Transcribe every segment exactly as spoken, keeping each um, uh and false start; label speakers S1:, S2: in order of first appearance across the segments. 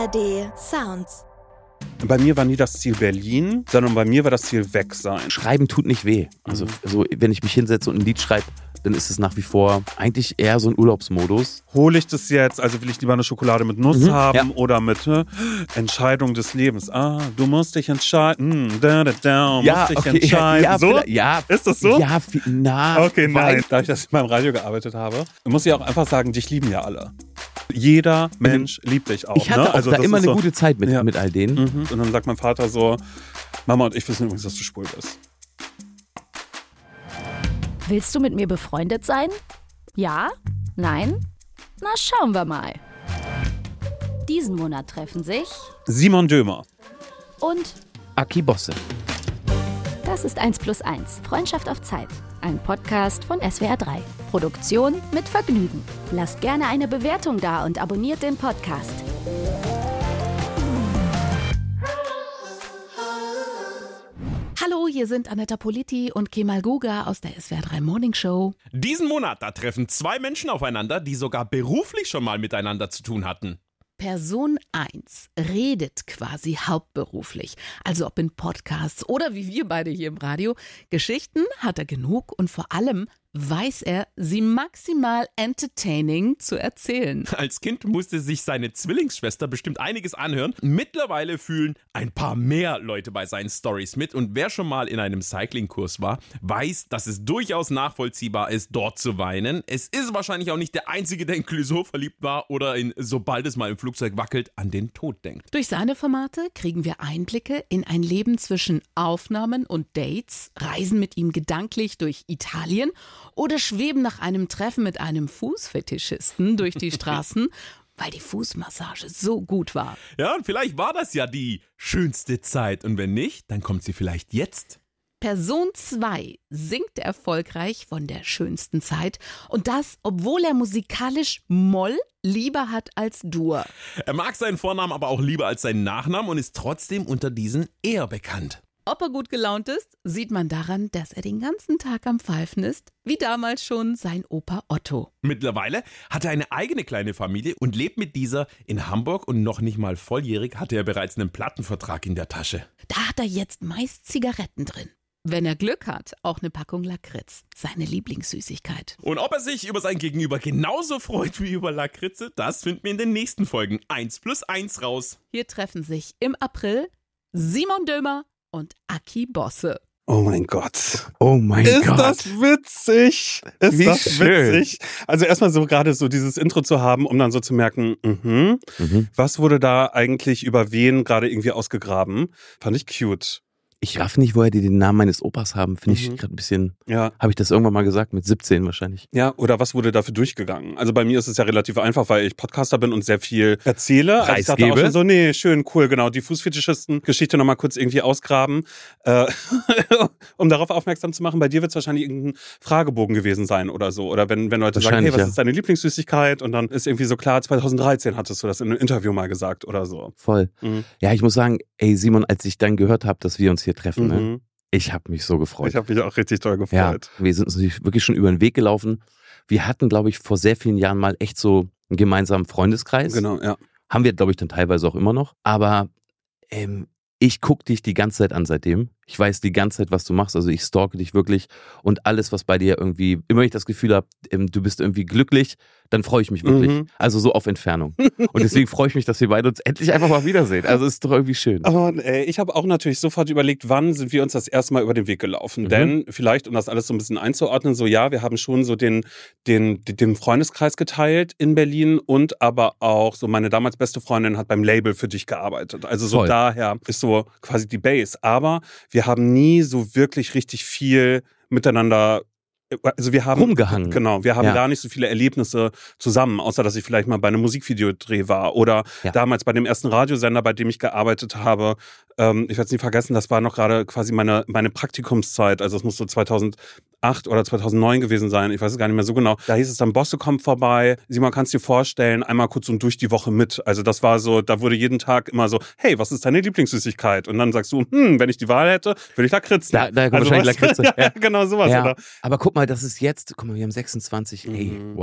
S1: D Sounds.
S2: Bei mir war nie das Ziel Berlin, sondern bei mir war das Ziel weg sein.
S3: Schreiben tut nicht weh. Also, also wenn ich mich hinsetze und ein Lied schreibe, dann ist es nach wie vor eigentlich eher so ein Urlaubsmodus.
S2: Hole ich das jetzt, also will ich lieber eine Schokolade mit Nuss
S3: Mhm,
S2: haben
S3: ja.
S2: oder mit äh, Entscheidung des Lebens. Ah, du musst dich entscheiden. Hm, da, da, da,
S3: Ja,
S2: musst dich
S3: okay,
S2: entscheiden.
S3: ja,
S2: so?
S3: vielleicht- ja,
S2: Ist das so?
S3: Ja, viel- na.
S2: Okay, nein.
S3: weil-
S2: Dadurch, dass ich beim Radio gearbeitet habe, muss ich auch einfach sagen, dich lieben ja alle. Jeder Mensch liebt dich auch.
S3: Ich hatte
S2: ne?
S3: auch
S2: also
S3: da
S2: das
S3: immer
S2: ist
S3: eine
S2: so,
S3: gute Zeit mit,
S2: Ja.
S3: mit all denen.
S2: Mhm. Und dann sagt mein Vater so, Mama und ich wissen übrigens, dass du schwul bist.
S4: Willst du mit mir befreundet sein? Ja? Nein? Na, schauen wir mal. Diesen Monat treffen sich
S2: Simon Dömer.
S4: und
S3: Aki Bosse.
S4: das ist eins plus eins. Freundschaft auf Zeit. Ein Podcast von S W R drei. Produktion mit Vergnügen. Lasst gerne eine Bewertung da und abonniert den Podcast.
S5: Hallo, hier sind Anetta Politi und Kemal Guga aus der S W R drei Morning Show.
S6: Diesen Monat, da treffen zwei Menschen aufeinander, die sogar beruflich schon mal miteinander zu tun hatten.
S5: Person eins redet quasi hauptberuflich, also ob in Podcasts oder wie wir beide hier im Radio. Geschichten hat er genug und vor allem weiß er, sie maximal entertaining zu erzählen.
S6: Als Kind musste sich seine Zwillingsschwester bestimmt einiges anhören. Mittlerweile fühlen ein paar mehr Leute bei seinen Stories mit. Und wer schon mal in einem Cyclingkurs war, weiß, dass es durchaus nachvollziehbar ist, dort zu weinen. Es ist wahrscheinlich auch nicht der Einzige, der in Clouseau verliebt war oder in sobald es mal im Flugzeug wackelt, an den Tod denkt.
S5: Durch seine Formate kriegen wir Einblicke in ein Leben zwischen Aufnahmen und Dates, reisen mit ihm gedanklich durch Italien oder schweben nach einem Treffen mit einem Fußfetischisten durch die Straßen, weil die Fußmassage so gut war.
S6: Ja, und vielleicht war das ja die schönste Zeit. Und wenn nicht, dann kommt sie vielleicht jetzt.
S5: Person zwei singt erfolgreich von der schönsten Zeit und das, obwohl er musikalisch Moll lieber hat als Dur.
S6: Er mag seinen Vornamen aber auch lieber als seinen Nachnamen und ist trotzdem unter diesen eher bekannt.
S5: Ob er gut gelaunt ist, sieht man daran, dass er den ganzen Tag am Pfeifen ist, wie damals schon sein Opa Otto.
S6: Mittlerweile hat er eine eigene kleine Familie und lebt mit dieser in Hamburg und noch nicht mal volljährig hatte er bereits einen Plattenvertrag in der Tasche.
S5: Da hat er jetzt meist Zigaretten drin. Wenn er Glück hat, auch eine Packung Lakritz, seine Lieblingssüßigkeit.
S6: Und ob er sich über sein Gegenüber genauso freut wie über Lakritze, das finden wir in den nächsten Folgen eins plus eins raus.
S5: Hier treffen sich im April Simon Dömer und Aki Bosse.
S2: Oh mein Gott.
S3: Oh mein
S2: Ist
S3: Gott.
S2: das witzig? Ist
S3: Wie
S2: das
S3: schön.
S2: witzig? Also erstmal so gerade so dieses Intro zu haben, um dann so zu merken, mhm,
S3: Mhm.
S2: was wurde da eigentlich über wen gerade irgendwie ausgegraben? Fand ich cute.
S3: Ich raff nicht, woher die den Namen meines Opas haben. Finde ich
S2: Mhm.
S3: gerade ein bisschen.
S2: Ja.
S3: Habe ich das irgendwann mal gesagt? Mit siebzehn wahrscheinlich.
S2: Ja, oder was wurde dafür durchgegangen? Also bei mir ist es ja relativ einfach, weil ich Podcaster bin und sehr viel erzähle. Also ich dachte auch
S3: Preisgebe.
S2: schon so, nee, schön, cool, genau, die Fußfetischisten-Geschichte nochmal kurz irgendwie ausgraben, äh, um darauf aufmerksam zu machen. Bei dir wird es wahrscheinlich irgendein Fragebogen gewesen sein oder so. Oder wenn, wenn Leute sagen, hey,
S3: Wahrscheinlich,
S2: was
S3: ja.
S2: ist deine Lieblingssüßigkeit? Und dann ist irgendwie so klar, zweitausenddreizehn hattest du das in einem Interview mal gesagt oder so.
S3: Voll.
S2: Mhm.
S3: Ja, ich muss sagen, ey Simon, als ich dann gehört habe, dass wir uns hier treffen, ne,
S2: Mhm.
S3: ich habe mich so gefreut.
S2: Ich habe mich auch richtig toll
S3: Ja,
S2: gefreut.
S3: wir sind uns natürlich wirklich schon über den Weg gelaufen. Wir hatten, glaube ich, vor sehr vielen Jahren mal echt so einen gemeinsamen Freundeskreis.
S2: Genau, ja.
S3: Haben wir, glaube ich, dann teilweise auch immer noch. Aber ähm, ich gucke dich die ganze Zeit an seitdem. Ich weiß die ganze Zeit, was du machst. Also ich stalke dich wirklich. Und alles, was bei dir irgendwie, immer wenn ich das Gefühl habe, ähm, du bist irgendwie glücklich, dann freue ich mich wirklich.
S2: Mhm.
S3: Also so auf Entfernung. Und deswegen freue ich mich, dass wir beide uns endlich einfach mal wiedersehen. Also es ist doch irgendwie schön.
S2: Aber ey, ich habe auch natürlich sofort überlegt, wann sind wir uns das erste Mal über den Weg gelaufen.
S3: Mhm.
S2: Denn vielleicht, um das alles so ein bisschen einzuordnen, so ja, wir haben schon so den, den, den Freundeskreis geteilt in Berlin und aber auch so meine damals beste Freundin hat beim Label für dich gearbeitet. Also so
S3: Voll.
S2: daher ist so quasi die Base. Aber wir haben nie so wirklich richtig viel miteinander. Also wir haben
S3: Rumgehangen.
S2: Genau, wir haben
S3: Ja.
S2: gar nicht so viele Erlebnisse zusammen, außer dass ich vielleicht mal bei einem Musikvideodreh war oder
S3: Ja.
S2: damals bei dem ersten Radiosender, bei dem ich gearbeitet habe. Ähm, ich werde es nie vergessen, das war noch gerade quasi meine, meine Praktikumszeit, also es muss so zweitausendacht oder zweitausendneun gewesen sein, ich weiß es gar nicht mehr so genau. Da hieß es dann, Bosse kommt vorbei, Simon, kannst du dir vorstellen, einmal kurz so durch die Woche mit. Also das war so, da wurde jeden Tag immer so, hey, was ist deine Lieblingssüßigkeit? Und dann sagst du, hm, wenn ich die Wahl hätte, würde ich Lakritz
S3: Da,
S2: nehmen.
S3: da kommt
S2: Also
S3: wahrscheinlich
S2: was-
S3: Lakritze.
S2: ja, genau sowas.
S3: Ja.
S2: Oder?
S3: Aber guck mal, das ist jetzt, guck mal, wir haben sechsundzwanzig, ey,
S2: Mhm.
S3: wow.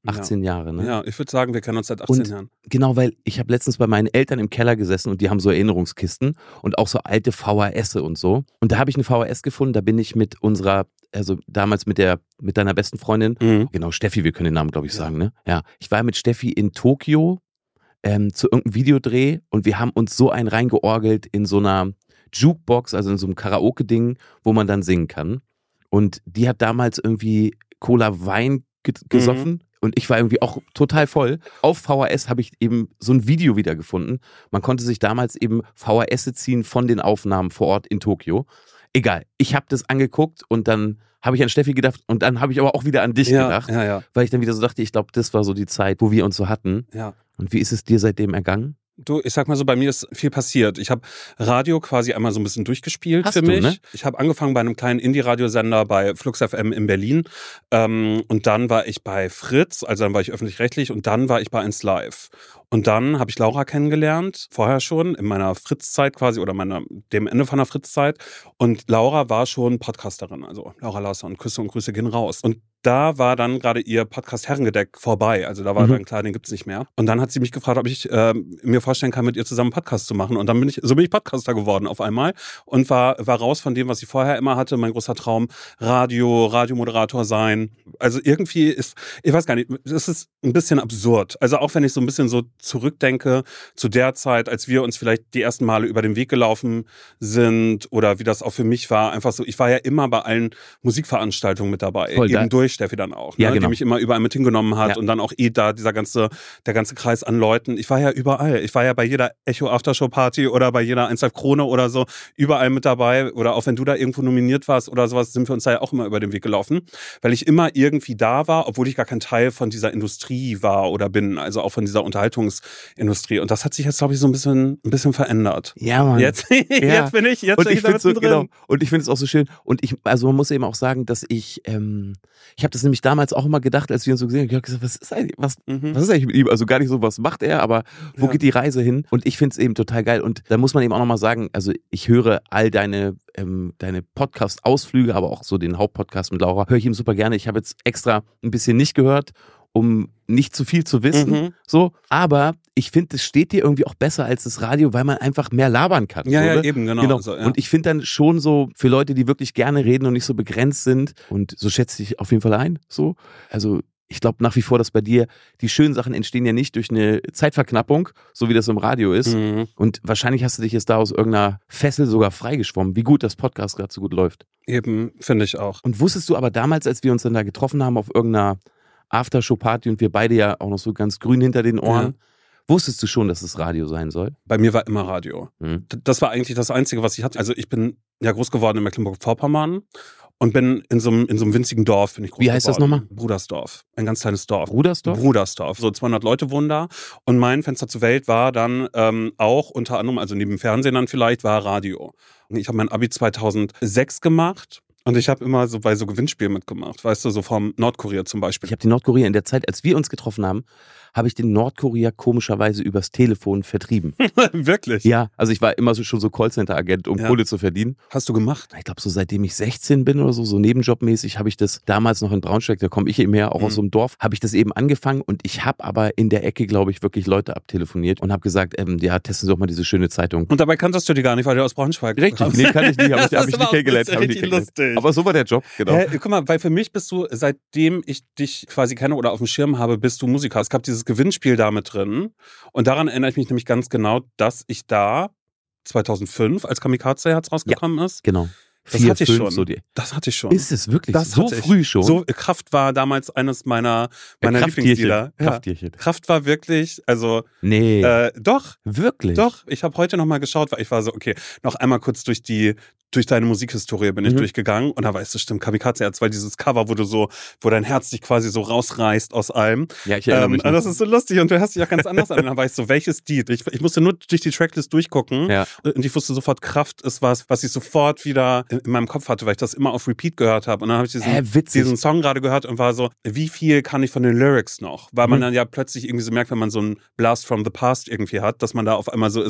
S3: achtzehn
S2: ja.
S3: Jahre, ne?
S2: Ja, ich würde sagen, wir kennen uns seit achtzehn
S3: und,
S2: Jahren.
S3: Genau, weil ich habe letztens bei meinen Eltern im Keller gesessen und die haben so Erinnerungskisten und auch so alte V H S und so. Und da habe ich eine V H S gefunden, da bin ich mit unserer, also damals mit der, mit deiner besten Freundin,
S2: Mhm.
S3: genau, Steffi, wir können den Namen, glaube ich,
S2: Ja.
S3: sagen, ne? Ja, ich war mit Steffi in Tokio ähm, zu irgendeinem Videodreh und wir haben uns so einen reingeorgelt in so einer Jukebox, also in so einem Karaoke-Ding, wo man dann singen kann. Und die hat damals irgendwie Cola Wein ge- gesoffen. Mhm. Und ich war irgendwie auch total voll. Auf V H S habe ich eben so ein Video wiedergefunden. Man konnte sich damals eben V H S ziehen von den Aufnahmen vor Ort in Tokio. Egal, ich habe das angeguckt und dann habe ich an Steffi gedacht und dann habe ich aber auch wieder an dich
S2: ja,
S3: gedacht.
S2: Ja, ja.
S3: Weil ich dann wieder so dachte, ich glaube, das war so die Zeit, wo wir uns so hatten.
S2: Ja.
S3: Und wie ist es dir seitdem ergangen?
S2: Du, ich sag mal so, bei mir ist viel passiert. Ich habe Radio quasi einmal so ein bisschen durchgespielt
S3: Hast
S2: für
S3: du,
S2: mich.
S3: Ne?
S2: Ich habe angefangen bei einem kleinen Indie-Radiosender bei Flux F M in Berlin. Ähm, und dann war ich bei Fritz, also dann war ich öffentlich-rechtlich und dann war ich bei eins Live. Und dann habe ich Laura kennengelernt, vorher schon, in meiner Fritz-Zeit quasi oder meiner, dem Ende von der Fritz-Zeit. Und Laura war schon Podcasterin, also Laura Larsson, Küsse und Grüße gehen raus. Und da war dann gerade ihr Podcast Herrengedeck vorbei. Also da war
S3: Mhm.
S2: dann klar, den gibt's nicht mehr. Und dann hat sie mich gefragt, ob ich äh, mir vorstellen kann, mit ihr zusammen einen Podcast zu machen. Und dann bin ich, so bin ich Podcaster geworden auf einmal und war, war raus von dem, was ich vorher immer hatte. Mein großer Traum, Radio, Radiomoderator sein. Also irgendwie ist, ich weiß gar nicht, es ist ein bisschen absurd. Also auch wenn ich so ein bisschen so zurückdenke zu der Zeit, als wir uns vielleicht die ersten Male über den Weg gelaufen sind oder wie das auch für mich war. Einfach so, ich war ja immer bei allen Musikveranstaltungen mit dabei.
S3: Voll
S2: eben
S3: geil.
S2: durch Steffi dann auch,
S3: Ja,
S2: ne?
S3: genau.
S2: Die mich immer überall mit hingenommen hat
S3: Ja.
S2: und dann auch eh da dieser ganze, der ganze Kreis an Leuten. Ich war ja überall. Ich war ja bei jeder Echo Aftershow Party oder bei jeder eins Live Krone oder so überall mit dabei oder auch wenn du da irgendwo nominiert warst oder sowas, sind wir uns da ja auch immer über den Weg gelaufen, weil ich immer irgendwie da war, obwohl ich gar kein Teil von dieser Industrie war oder bin, also auch von dieser Unterhaltungsindustrie. Und das hat sich jetzt, glaube ich, so ein bisschen, ein bisschen verändert.
S3: Ja, Mann.
S2: Jetzt, jetzt bin ich, jetzt
S3: und
S2: bin
S3: ich
S2: ich da
S3: finde so,
S2: mittendrin.
S3: genau, und ich finde es auch so schön. Und ich, also man muss eben auch sagen, dass ich, ähm, ich habe das nämlich damals auch immer gedacht, als wir uns so gesehen haben, ich habe gesagt, was ist eigentlich, was,
S2: Mhm.
S3: was ist eigentlich mit ihm? Also gar nicht so, was macht er, aber wo
S2: Ja.
S3: geht die Reise hin? Und ich finde es eben total geil. Und da muss man eben auch nochmal sagen, also ich höre all deine, ähm, deine Podcast-Ausflüge, aber auch so den Hauptpodcast mit Laura, höre ich ihm super gerne. Ich habe jetzt extra ein bisschen nicht gehört, um nicht zu viel zu wissen,
S2: Mhm.
S3: so. Aber ich finde, es steht dir irgendwie auch besser als das Radio, weil man einfach mehr labern kann.
S2: Ja,
S3: so,
S2: ja,
S3: ne?
S2: eben, genau.
S3: Genau.
S2: Also, ja.
S3: Und ich finde dann schon so, für Leute, die wirklich gerne reden und nicht so begrenzt sind, und so schätze ich auf jeden Fall ein, so. Also, ich glaube nach wie vor, dass bei dir die schönen Sachen entstehen ja nicht durch eine Zeitverknappung, so wie das im Radio ist.
S2: Mhm.
S3: Und wahrscheinlich hast du dich jetzt da aus irgendeiner Fessel sogar freigeschwommen, wie gut das Podcast gerade so gut läuft.
S2: Eben, finde ich auch.
S3: Und wusstest du aber damals, als wir uns dann da getroffen haben auf irgendeiner Aftershow-Party und wir beide ja auch noch so ganz grün hinter den Ohren,
S2: Ja.
S3: wusstest du schon, dass es Radio sein soll?
S2: Bei mir war immer Radio.
S3: Hm.
S2: D- Das war eigentlich das Einzige, was ich hatte. Also ich bin ja groß geworden in Mecklenburg-Vorpommern und bin in so einem, in so einem winzigen Dorf, bin ich groß
S3: Wie heißt das
S2: geworden.
S3: nochmal?
S2: Brudersdorf. Ein ganz kleines Dorf.
S3: Brudersdorf?
S2: Brudersdorf. So zweihundert Leute wohnen da. Und mein Fenster zur Welt war dann ähm, auch unter anderem, also neben Fernsehen dann vielleicht, war Radio. Ich habe mein Abi zweitausendsechs gemacht. Und ich habe immer so bei so Gewinnspielen mitgemacht, weißt du, so vom Nordkorea zum Beispiel.
S3: Ich habe den Nordkorea in der Zeit, als wir uns getroffen haben, habe ich den Nordkorea komischerweise übers Telefon vertrieben.
S2: Wirklich?
S3: Ja, also ich war immer so, schon so Callcenter-Agent, um
S2: Ja.
S3: Kohle zu verdienen.
S2: Hast du gemacht?
S3: Ich glaube, so seitdem ich sechzehn bin oder so, so nebenjobmäßig, habe ich das damals noch in Braunschweig, da komme ich eben her, auch
S2: Mhm.
S3: aus so einem Dorf, habe ich das eben angefangen und ich habe aber in der Ecke, glaube ich, wirklich Leute abtelefoniert und habe gesagt, ähm, ja, testen Sie doch mal diese schöne Zeitung.
S2: Und dabei kanntest du die gar nicht, weil du aus Braunschweig
S3: Richtig,
S2: kommst.
S3: nee, kann ich nicht, habe ich,
S2: Das
S3: hab ich
S2: war
S3: nicht
S2: auch
S3: kennengelernt.
S2: richtig
S3: Hab ich nicht kennengelernt.
S2: lustig.
S3: Aber so war der Job, genau.
S2: Hä, guck mal, weil für mich bist du, seitdem ich dich quasi kenne oder auf dem Schirm habe, bist du Musiker. Es gab dieses Gewinnspiel da mit drin. Und daran erinnere ich mich nämlich ganz genau, dass ich da zweitausendfünf, als Kamikaze-Herz rausgekommen ist,
S3: Genau.
S2: das
S3: Vier,
S2: hatte ich
S3: fünf,
S2: schon.
S3: so die.
S2: Das hatte ich schon.
S3: Ist es wirklich
S2: Das
S3: so
S2: hatte ich.
S3: früh schon?
S2: So, Kraft war damals eines meiner, meiner
S3: Krafttierchen.
S2: Lieblingslieder. Ja.
S3: Krafttierchen.
S2: Kraft war wirklich, also,
S3: Nee,
S2: äh, doch,
S3: wirklich?
S2: doch. Ich habe heute nochmal geschaut, weil ich war so, okay, noch einmal kurz durch die, durch deine Musikhistorie bin ich
S3: Mhm.
S2: durchgegangen und da weißt du, stimmt, Kamikaze-Herz, weil dieses Cover, wo du so, wo dein Herz dich quasi so rausreißt aus allem.
S3: Ja, ich erinnere
S2: Ähm,
S3: mich noch.
S2: das ist so lustig und du hast dich auch ganz anders an. Und dann war ich so, welches Lied? Ich, ich musste nur durch die Tracklist durchgucken
S3: Ja.
S2: und ich wusste sofort, Kraft ist was, was ich sofort wieder in, in meinem Kopf hatte, weil ich das immer auf Repeat gehört habe. Und dann habe ich diesen,
S3: Hä, witzig.
S2: diesen Song gerade gehört und war so, wie viel kann ich von den Lyrics noch? Weil man
S3: Mhm.
S2: dann ja plötzlich irgendwie so merkt, wenn man so einen Blast from the Past irgendwie hat, dass man da auf einmal so ist, so,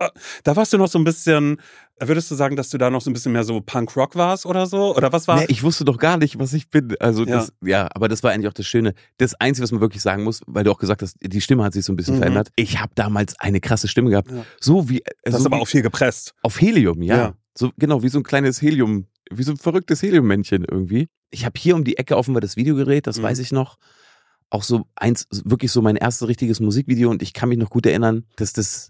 S2: Da warst du noch so ein bisschen, würdest du sagen, dass du da noch so ein bisschen mehr so Punk-Rock warst oder so? Oder was war?
S3: Nee, ich wusste doch gar nicht, was ich bin. Also
S2: Ja.
S3: das, ja, aber das war eigentlich auch das Schöne. Das Einzige, was man wirklich sagen muss, weil du auch gesagt hast, die Stimme hat sich so ein bisschen
S2: Mhm.
S3: verändert. Ich habe damals eine krasse Stimme gehabt.
S2: Ja.
S3: So wie,
S2: Das
S3: so
S2: ist aber
S3: wie
S2: auch viel gepresst.
S3: auf Helium, ja.
S2: Ja.
S3: So, genau, wie so ein kleines Helium, wie so ein verrücktes Heliummännchen irgendwie. Ich habe hier um die Ecke offenbar das Videogerät, das
S2: Mhm.
S3: weiß ich noch. Auch so eins, wirklich so mein erstes richtiges Musikvideo und ich kann mich noch gut erinnern, dass das,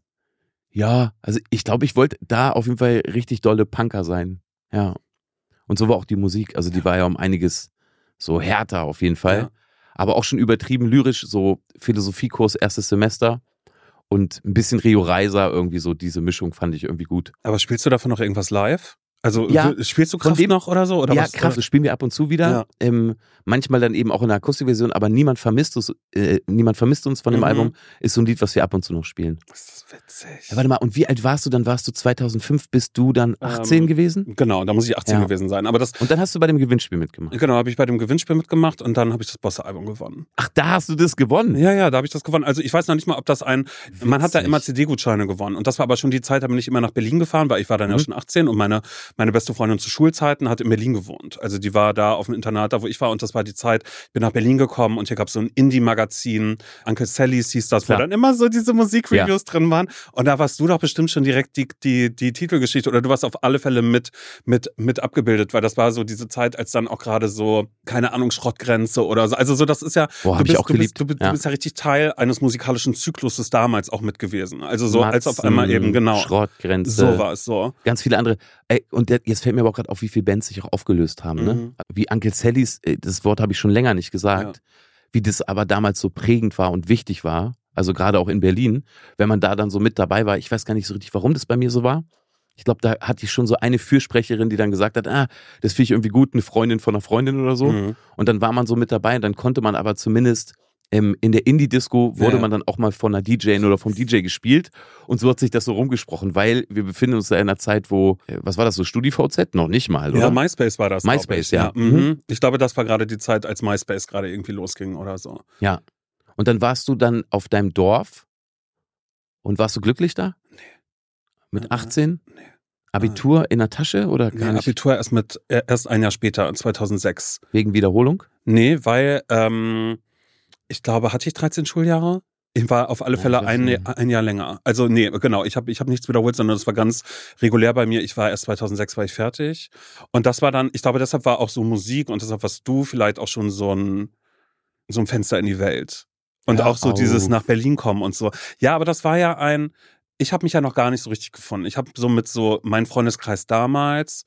S3: ja, also ich glaube, ich wollte da auf jeden Fall richtig dolle Punker sein. Ja. Und so war auch die Musik. Also die war ja um einiges so härter auf jeden Fall.
S2: Ja.
S3: Aber auch schon übertrieben lyrisch, so Philosophiekurs erstes Semester und ein bisschen Rio Reiser irgendwie so, diese Mischung fand ich irgendwie gut.
S2: Aber spielst du davon noch irgendwas live? Also
S3: Ja,
S2: w- spielst du
S3: von
S2: Kraft
S3: dem-
S2: noch oder so? Oder
S3: ja,
S2: was?
S3: Kraft, das spielen wir ab und zu wieder.
S2: Ja.
S3: Ähm, manchmal dann eben auch in der Akustikversion, aber niemand vermisst uns, äh, niemand vermisst uns von dem
S2: Mhm.
S3: Album, ist so ein Lied, was wir ab und zu noch spielen.
S2: Das ist witzig.
S3: Ja, warte mal, und wie alt warst du? Dann warst du zweitausendfünf, bist du dann achtzehn
S2: Ähm,
S3: gewesen?
S2: Genau, da muss ich achtzehn
S3: Ja.
S2: gewesen sein. Aber das,
S3: Und dann hast du bei dem Gewinnspiel mitgemacht.
S2: genau, habe ich bei dem Gewinnspiel mitgemacht und dann habe ich das Bosse-Album gewonnen.
S3: Ach, da hast du das gewonnen?
S2: Ja, ja, da habe ich das gewonnen. Also ich weiß noch nicht mal, ob das ein, man hat da
S3: Witzig.
S2: immer C D-Gutscheine gewonnen. Und das war aber schon die Zeit, da bin ich immer nach Berlin gefahren, weil ich war dann ja
S3: Mhm.
S2: schon achtzehn und meine, meine beste Freundin zu Schulzeiten hat in Berlin gewohnt. Also die war da auf dem Internat, da wo ich war und das war die Zeit, ich bin nach Berlin gekommen und hier gab es so ein Indie-Magazin, Uncle Sally's hieß das,
S3: Klar.
S2: wo dann immer so diese Musikreviews drin waren. Und da warst du doch bestimmt schon direkt die, die, die Titelgeschichte oder du warst auf alle Fälle mit, mit, mit abgebildet, weil das war so diese Zeit, als dann auch gerade so, keine Ahnung, Schrottgrenze oder so. Also so, das ist ja,
S3: Boah,
S2: du
S3: hab ich
S2: bist,
S3: auch
S2: du bist,
S3: geliebt.
S2: du, bist-
S3: Ja.
S2: du bist ja richtig Teil eines musikalischen Zykluses damals auch mit gewesen. Also so, als auf
S3: Matzen,
S2: einmal eben, genau.
S3: Schrottgrenze.
S2: So war es so.
S3: Ganz viele andere. Ey, und der, jetzt fällt mir aber auch gerade auf, wie viele Bands sich auch aufgelöst haben. Ne?
S2: Mhm.
S3: Wie Uncle Sally's, äh, das Wort habe ich schon länger nicht gesagt, wie das aber damals so prägend war und wichtig war. Also gerade auch in Berlin, wenn man da dann so mit dabei war. Ich weiß gar nicht so richtig, warum das bei mir so war. Ich glaube, da hatte ich schon so eine Fürsprecherin, die dann gesagt hat, ah, das finde ich irgendwie gut, eine Freundin von einer Freundin oder so.
S2: Mhm.
S3: Und dann war man so mit dabei und dann konnte man aber zumindest ähm, in der Indie-Disco wurde
S2: Ja.
S3: man dann auch mal von einer D J oder vom D J gespielt und so hat sich das so rumgesprochen, weil wir befinden uns da in einer Zeit, wo, äh, was war das, so StudiVZ? Noch nicht mal, oder?
S2: Ja, MySpace war das. glaub
S3: MySpace,
S2: ich.
S3: ja.
S2: Mhm.
S3: Mhm.
S2: Ich glaube, das war gerade die Zeit, als MySpace gerade irgendwie losging oder so.
S3: Ja. Und dann warst du dann auf deinem Dorf und warst du glücklich da?
S2: Nee.
S3: Mit
S2: Nein,
S3: achtzehn?
S2: Nee.
S3: Abitur in der Tasche oder
S2: Nee,
S3: gar nicht?
S2: Abitur erst mit äh, erst ein Jahr später, zweitausendsechs.
S3: Wegen Wiederholung?
S2: Nee, weil ähm, ich glaube, hatte ich dreizehn Schuljahre? Ich war auf alle
S3: Ja,
S2: Fälle
S3: ich weiß
S2: ein,
S3: nicht.
S2: ein Jahr länger. Also nee, genau, ich habe ich hab nichts wiederholt, sondern das war ganz regulär bei mir. Ich war erst zweitausendsechs war ich fertig. Und das war dann, ich glaube, deshalb war auch so Musik und deshalb warst du vielleicht auch schon so ein, so ein Fenster in die Welt. Und
S3: Hör
S2: auch so dieses
S3: auf.
S2: nach Berlin kommen und so. Ja, aber das war ja ein, ich habe mich ja noch gar nicht so richtig gefunden. Ich habe so mit so meinem Freundeskreis damals,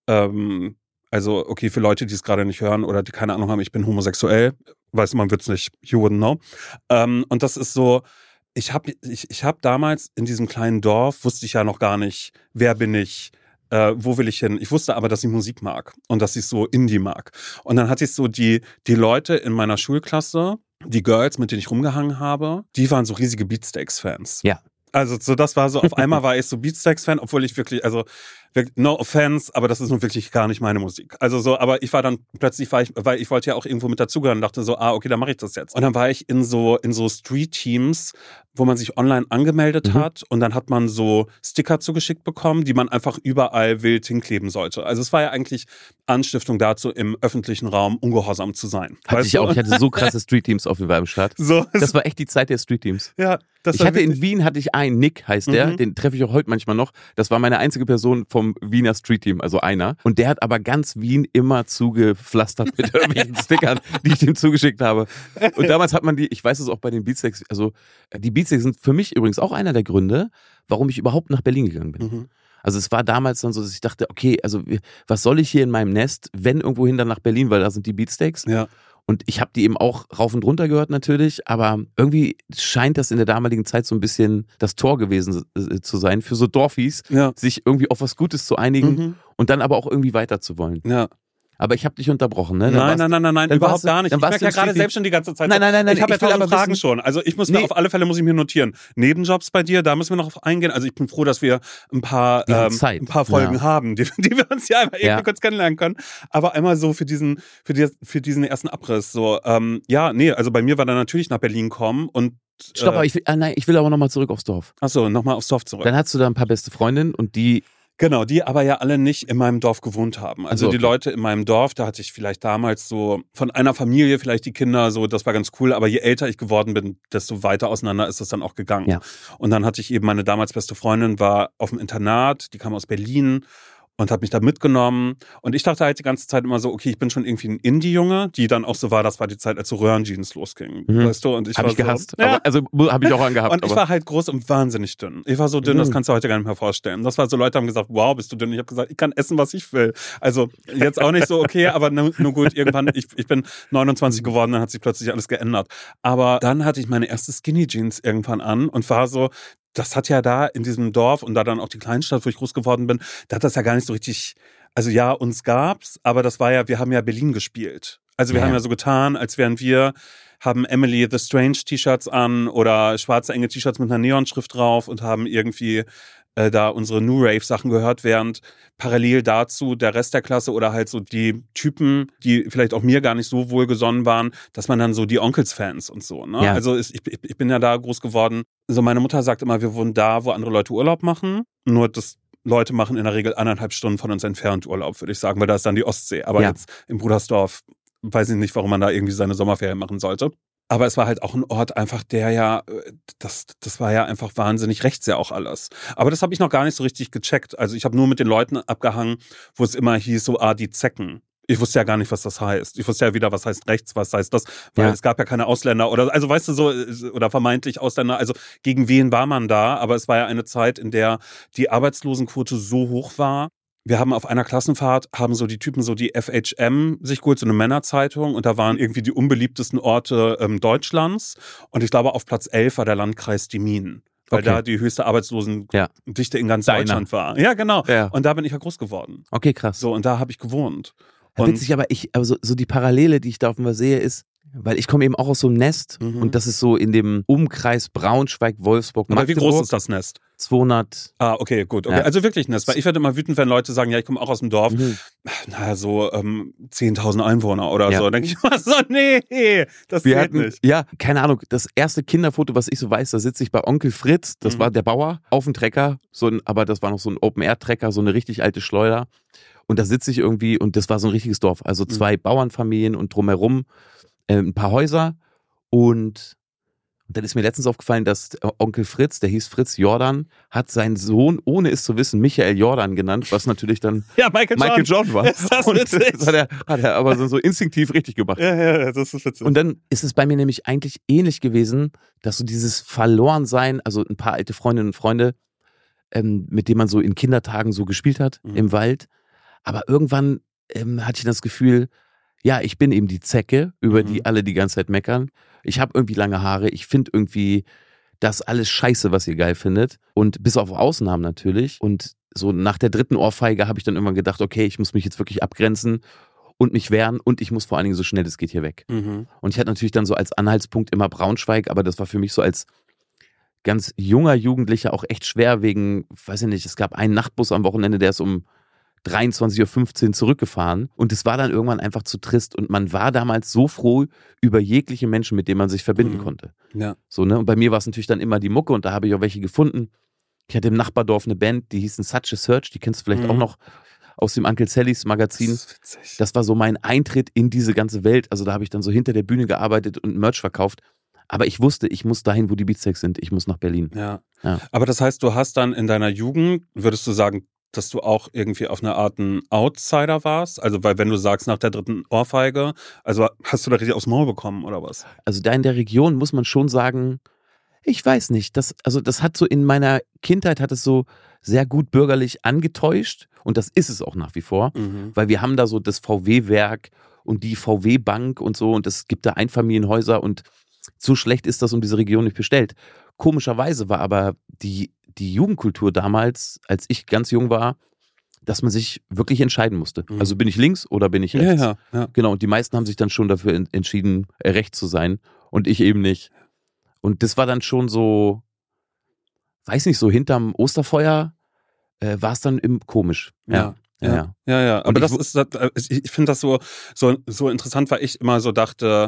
S2: ähm, also okay, für Leute, die es gerade nicht hören oder die keine Ahnung haben, ich bin homosexuell, weiß man wird's nicht, you wouldn't know. Ähm, und das ist so, ich habe ich, ich hab damals in diesem kleinen Dorf, wusste ich ja noch gar nicht, wer bin ich, äh, wo will ich hin. Ich wusste aber, dass ich Musik mag und dass ich so Indie mag. Und dann hatte ich so die, die Leute in meiner Schulklasse, die Girls, mit denen ich rumgehangen habe, die waren so riesige Beatsteaks-Fans.
S3: Ja.
S2: Also so, das war so, auf einmal war ich so Beatsteaks-Fan, obwohl ich wirklich, also wirklich, no offense, aber das ist nun wirklich gar nicht meine Musik. Also so, aber ich war dann, plötzlich war ich, weil ich wollte ja auch irgendwo mit dazugehören, dachte so, ah, okay, dann mache ich das jetzt. Und dann war ich in so, in so Street-Teams, wo man sich online angemeldet
S3: Mhm.
S2: hat und dann hat man so Sticker zugeschickt bekommen, die man einfach überall wild hinkleben sollte. Also es war ja eigentlich Anstiftung dazu, im öffentlichen Raum ungehorsam zu sein.
S3: Hatte
S2: Weißt
S3: ich
S2: du?
S3: auch. Ich hatte so krasse Street-Teams auf jeden Fall im Start.
S2: So,
S3: Das war echt die Zeit der Street-Teams.
S2: ja, das
S3: Ich
S2: war
S3: hatte in
S2: wirklich-
S3: Wien, hatte ich einen, Nick heißt der,
S2: Mhm.
S3: den treffe ich auch heute manchmal noch. Das war meine einzige Person vom Wiener Street-Team, also einer. Und der hat aber ganz Wien immer zugepflastert mit irgendwelchen Stickern, die ich dem zugeschickt habe. Und damals hat man die, ich weiß es auch bei den Beatsteaks, also die Beatsteaks sind für mich übrigens auch einer der Gründe, warum ich überhaupt nach Berlin gegangen bin.
S2: Mhm.
S3: Also es war damals dann so, dass ich dachte, okay, also was soll ich hier in meinem Nest, wenn irgendwohin dann nach Berlin, weil da sind die Beatsteaks.
S2: Ja.
S3: Und ich habe die eben auch rauf und runter gehört natürlich, aber irgendwie scheint das in der damaligen Zeit so ein bisschen das Tor gewesen äh, zu sein für so Dorfis,
S2: Ja.
S3: sich irgendwie auf was Gutes zu einigen
S2: Mhm.
S3: und dann aber auch irgendwie weiter zu wollen.
S2: Ja.
S3: Aber ich habe dich unterbrochen, ne? Dann
S2: Nein,
S3: warst-
S2: nein, nein, nein, nein,
S3: dann
S2: überhaupt
S3: warst du-
S2: gar nicht.
S3: dann
S2: Ich
S3: warst
S2: merke
S3: du
S2: ja
S3: in
S2: gerade
S3: Stetig-
S2: selbst schon die ganze Zeit.
S3: Nein,
S2: so,
S3: nein, nein, nein,
S2: ich habe ja
S3: ich will
S2: tausend
S3: aber
S2: Fragen
S3: wissen-
S2: schon. Also ich muss mir
S3: Nee.
S2: auf alle Fälle muss ich mir notieren. Nebenjobs bei dir, da müssen wir noch auf eingehen. Also ich bin froh, dass wir ein paar,
S3: Wir haben
S2: ähm,
S3: Zeit.
S2: ein paar Folgen
S3: Ja.
S2: haben, die, die wir uns ja einmal
S3: Ja.
S2: irgendwie kurz kennenlernen können. Aber einmal so für diesen, für, die, für diesen ersten Abriss. So, ähm, ja, nee, also bei mir war dann natürlich nach Berlin kommen und
S3: Stopp,
S2: äh,
S3: aber ich will, ah, nein, ich will aber nochmal zurück aufs Dorf.
S2: Achso, nochmal aufs Dorf zurück.
S3: Dann hast du da ein paar beste Freundinnen und die
S2: Genau, die aber ja alle nicht in meinem Dorf gewohnt haben. Also
S3: So, okay.
S2: die Leute in meinem Dorf, da hatte ich vielleicht damals so von einer Familie vielleicht die Kinder so, das war ganz cool, aber je älter ich geworden bin, desto weiter auseinander ist das dann auch gegangen.
S3: Ja.
S2: Und dann hatte ich eben meine damals beste Freundin, war auf dem Internat, die kam aus Berlin und hat mich da mitgenommen. Und ich dachte halt die ganze Zeit immer so, okay, ich bin schon irgendwie ein Indie-Junge, die dann auch so war, das war die Zeit, als so Röhrenjeans losging,
S3: Mhm.
S2: weißt du? Und ich
S3: habe
S2: war
S3: ich
S2: so,
S3: gehasst.
S2: Ja.
S3: Aber, also habe ich auch angehabt.
S2: Und ich
S3: aber
S2: war halt groß und wahnsinnig dünn. Ich war so dünn, das
S3: Mhm.
S2: kannst du heute gar nicht mehr vorstellen. Das war so, Leute haben gesagt, wow, bist du dünn? Ich habe gesagt, ich kann essen, was ich will. Also jetzt auch nicht so okay, aber nur, nur gut, irgendwann, ich, ich bin neunundzwanzig geworden, dann hat sich plötzlich alles geändert. Aber dann hatte ich meine erste Skinny Jeans irgendwann an und war so, das hat ja da in diesem Dorf und da dann auch die Kleinstadt, wo ich groß geworden bin, da hat das ja gar nicht so richtig, also ja, uns gab's, aber das war ja, wir haben ja Berlin gespielt. Also wir
S3: Ja.
S2: haben ja so getan, als wären wir, haben Emily the Strange T-Shirts an oder schwarze enge T-Shirts mit einer Neonschrift drauf und haben irgendwie äh, da unsere New Rave Sachen gehört, während parallel dazu der Rest der Klasse oder halt so die Typen, die vielleicht auch mir gar nicht so wohlgesonnen waren, dass man dann so die Onkels-Fans und so, ne?
S3: Ja.
S2: Also ich, ich, ich bin ja da groß geworden. So meine Mutter sagt immer, wir wohnen da, wo andere Leute Urlaub machen, nur das Leute machen in der Regel anderthalb Stunden von uns entfernt Urlaub, würde ich sagen, weil da ist dann die Ostsee. Aber
S3: Ja.
S2: jetzt im Brudersdorf weiß ich nicht, warum man da irgendwie seine Sommerferien machen sollte. Aber es war halt auch ein Ort einfach, der ja, das, das war ja einfach wahnsinnig rechts ja auch alles. Aber das habe ich noch gar nicht so richtig gecheckt. Also ich habe nur mit den Leuten abgehangen, wo es immer hieß, so, ah, die Zecken. Ich wusste ja gar nicht, was das heißt. Ich wusste ja wieder, was heißt rechts, was heißt das, weil
S3: Ja.
S2: es gab ja keine Ausländer oder, also weißt du so, oder vermeintlich Ausländer, also gegen wen war man da? Aber es war ja eine Zeit, in der die Arbeitslosenquote so hoch war. Wir haben auf einer Klassenfahrt, haben so die Typen so die F H M sich geholt, so eine Männerzeitung, und da waren irgendwie die unbeliebtesten Orte ähm, Deutschlands. Und ich glaube, auf Platz elf war der Landkreis Diemin, weil
S3: Okay.
S2: da die höchste Arbeitslosendichte
S3: Ja.
S2: in ganz
S3: Deiner.
S2: Deutschland war. Ja, genau.
S3: Ja.
S2: Und da bin ich ja groß geworden.
S3: Okay, krass.
S2: So, und da habe ich gewohnt.
S3: Ja,
S2: Und
S3: witzig, aber ich, also so die Parallele, die ich da offenbar sehe, ist, weil ich komme eben auch aus so einem Nest
S2: Mhm.
S3: und das ist so in dem Umkreis Braunschweig, Wolfsburg,
S2: aber wie
S3: Magdeburg.
S2: groß ist das Nest?
S3: zweihundert.
S2: Ah, okay, gut. Okay.
S3: Ja.
S2: Also wirklich Nest. Weil ich werde immer wütend, wenn Leute sagen, ja, ich komme auch aus dem Dorf.
S3: Mhm.
S2: Naja, so ähm, zehntausend Einwohner oder
S3: Ja.
S2: so. Denke ich mal so, nee, das
S3: Wir
S2: zählt
S3: hatten,
S2: nicht.
S3: ja, keine Ahnung, das erste Kinderfoto, was ich so weiß, da sitze ich bei Onkel Fritz, das
S2: Mhm.
S3: war der Bauer, auf dem Trecker, so ein, aber das war noch so ein Open-Air-Trecker, so eine richtig alte Schleuder. Und da sitze ich irgendwie und das war so ein richtiges Dorf. Also zwei Bauernfamilien und drumherum äh, ein paar Häuser. Und, und dann ist mir letztens aufgefallen, dass äh, Onkel Fritz, der hieß Fritz Jordan, hat seinen Sohn, ohne es zu wissen, Michael Jordan genannt, was natürlich dann
S2: Ja, Michael Jordan.
S3: Michael Jordan war.
S2: Ist das
S3: und
S2: witzig?
S3: das hat er, hat er aber so, so instinktiv richtig gemacht.
S2: Ja, ja, das ist witzig.
S3: Und dann ist es bei mir nämlich eigentlich ähnlich gewesen, dass so dieses Verlorensein, also ein paar alte Freundinnen und Freunde, ähm, mit denen man so in Kindertagen so gespielt hat
S2: Mhm.
S3: im Wald. Aber irgendwann ähm, hatte ich das Gefühl, ja, ich bin eben die Zecke, über
S2: Mhm.
S3: die alle die ganze Zeit meckern. Ich habe irgendwie lange Haare. Ich finde irgendwie das alles scheiße, was ihr geil findet. Und bis auf Ausnahmen natürlich. Und so nach der dritten Ohrfeige habe ich dann irgendwann gedacht, okay, ich muss mich jetzt wirklich abgrenzen und mich wehren und ich muss vor allen Dingen so schnell es geht hier weg.
S2: mhm.
S3: Und ich hatte natürlich dann so als Anhaltspunkt immer Braunschweig, aber das war für mich so als ganz junger Jugendlicher auch echt schwer wegen, weiß ich nicht, es gab einen Nachtbus am Wochenende, der ist um dreiundzwanzig Uhr fünfzehn zurückgefahren und es war dann irgendwann einfach zu trist und man war damals so froh über jegliche Menschen, mit denen man sich verbinden
S2: Mhm.
S3: konnte.
S2: Ja.
S3: So, ne? Und bei mir war es natürlich dann immer die Mucke und da habe ich auch welche gefunden. Ich hatte im Nachbardorf eine Band, die hießen Such a Search, die kennst du vielleicht
S2: Mhm.
S3: auch noch aus dem Uncle Sallys Magazin.
S2: Das ist witzig.
S3: Das war so mein Eintritt in diese ganze Welt. Also da habe ich dann so hinter der Bühne gearbeitet und Merch verkauft. Aber ich wusste, ich muss dahin, wo die Beatsteaks sind. Ich muss nach Berlin.
S2: Ja.
S3: Ja.
S2: Aber das heißt, du hast dann in deiner Jugend, würdest du sagen, dass du auch irgendwie auf eine Art ein Outsider warst? Also, weil wenn du sagst, nach der dritten Ohrfeige, also hast du da richtig aufs Maul bekommen oder was?
S3: Also da in der Region muss man schon sagen, ich weiß nicht. Das, also das hat so in meiner Kindheit hat es so sehr gut bürgerlich angetäuscht. Und das ist es auch nach wie vor.
S2: Mhm.
S3: Weil wir haben da so das V W-Werk und die V W-Bank und so. Und es gibt da Einfamilienhäuser und so schlecht ist das um diese Region nicht bestellt. Komischerweise war aber die, die Jugendkultur damals, als ich ganz jung war, dass man sich wirklich entscheiden musste.
S2: Mhm.
S3: Also bin ich links oder bin ich
S2: Ja,
S3: rechts?
S2: ja, ja.
S3: Genau, und die meisten haben sich dann schon dafür en- entschieden, äh, rechts zu sein und ich eben nicht. Und das war dann schon so, weiß nicht, so hinterm Osterfeuer äh, war es dann im komisch.
S2: Ja.
S3: Ja, ja.
S2: Ja, ja,
S3: Und
S2: aber
S3: ich
S2: das
S3: wu-
S2: ist, das- ich, ich finde das so, so, so interessant, weil ich immer so dachte,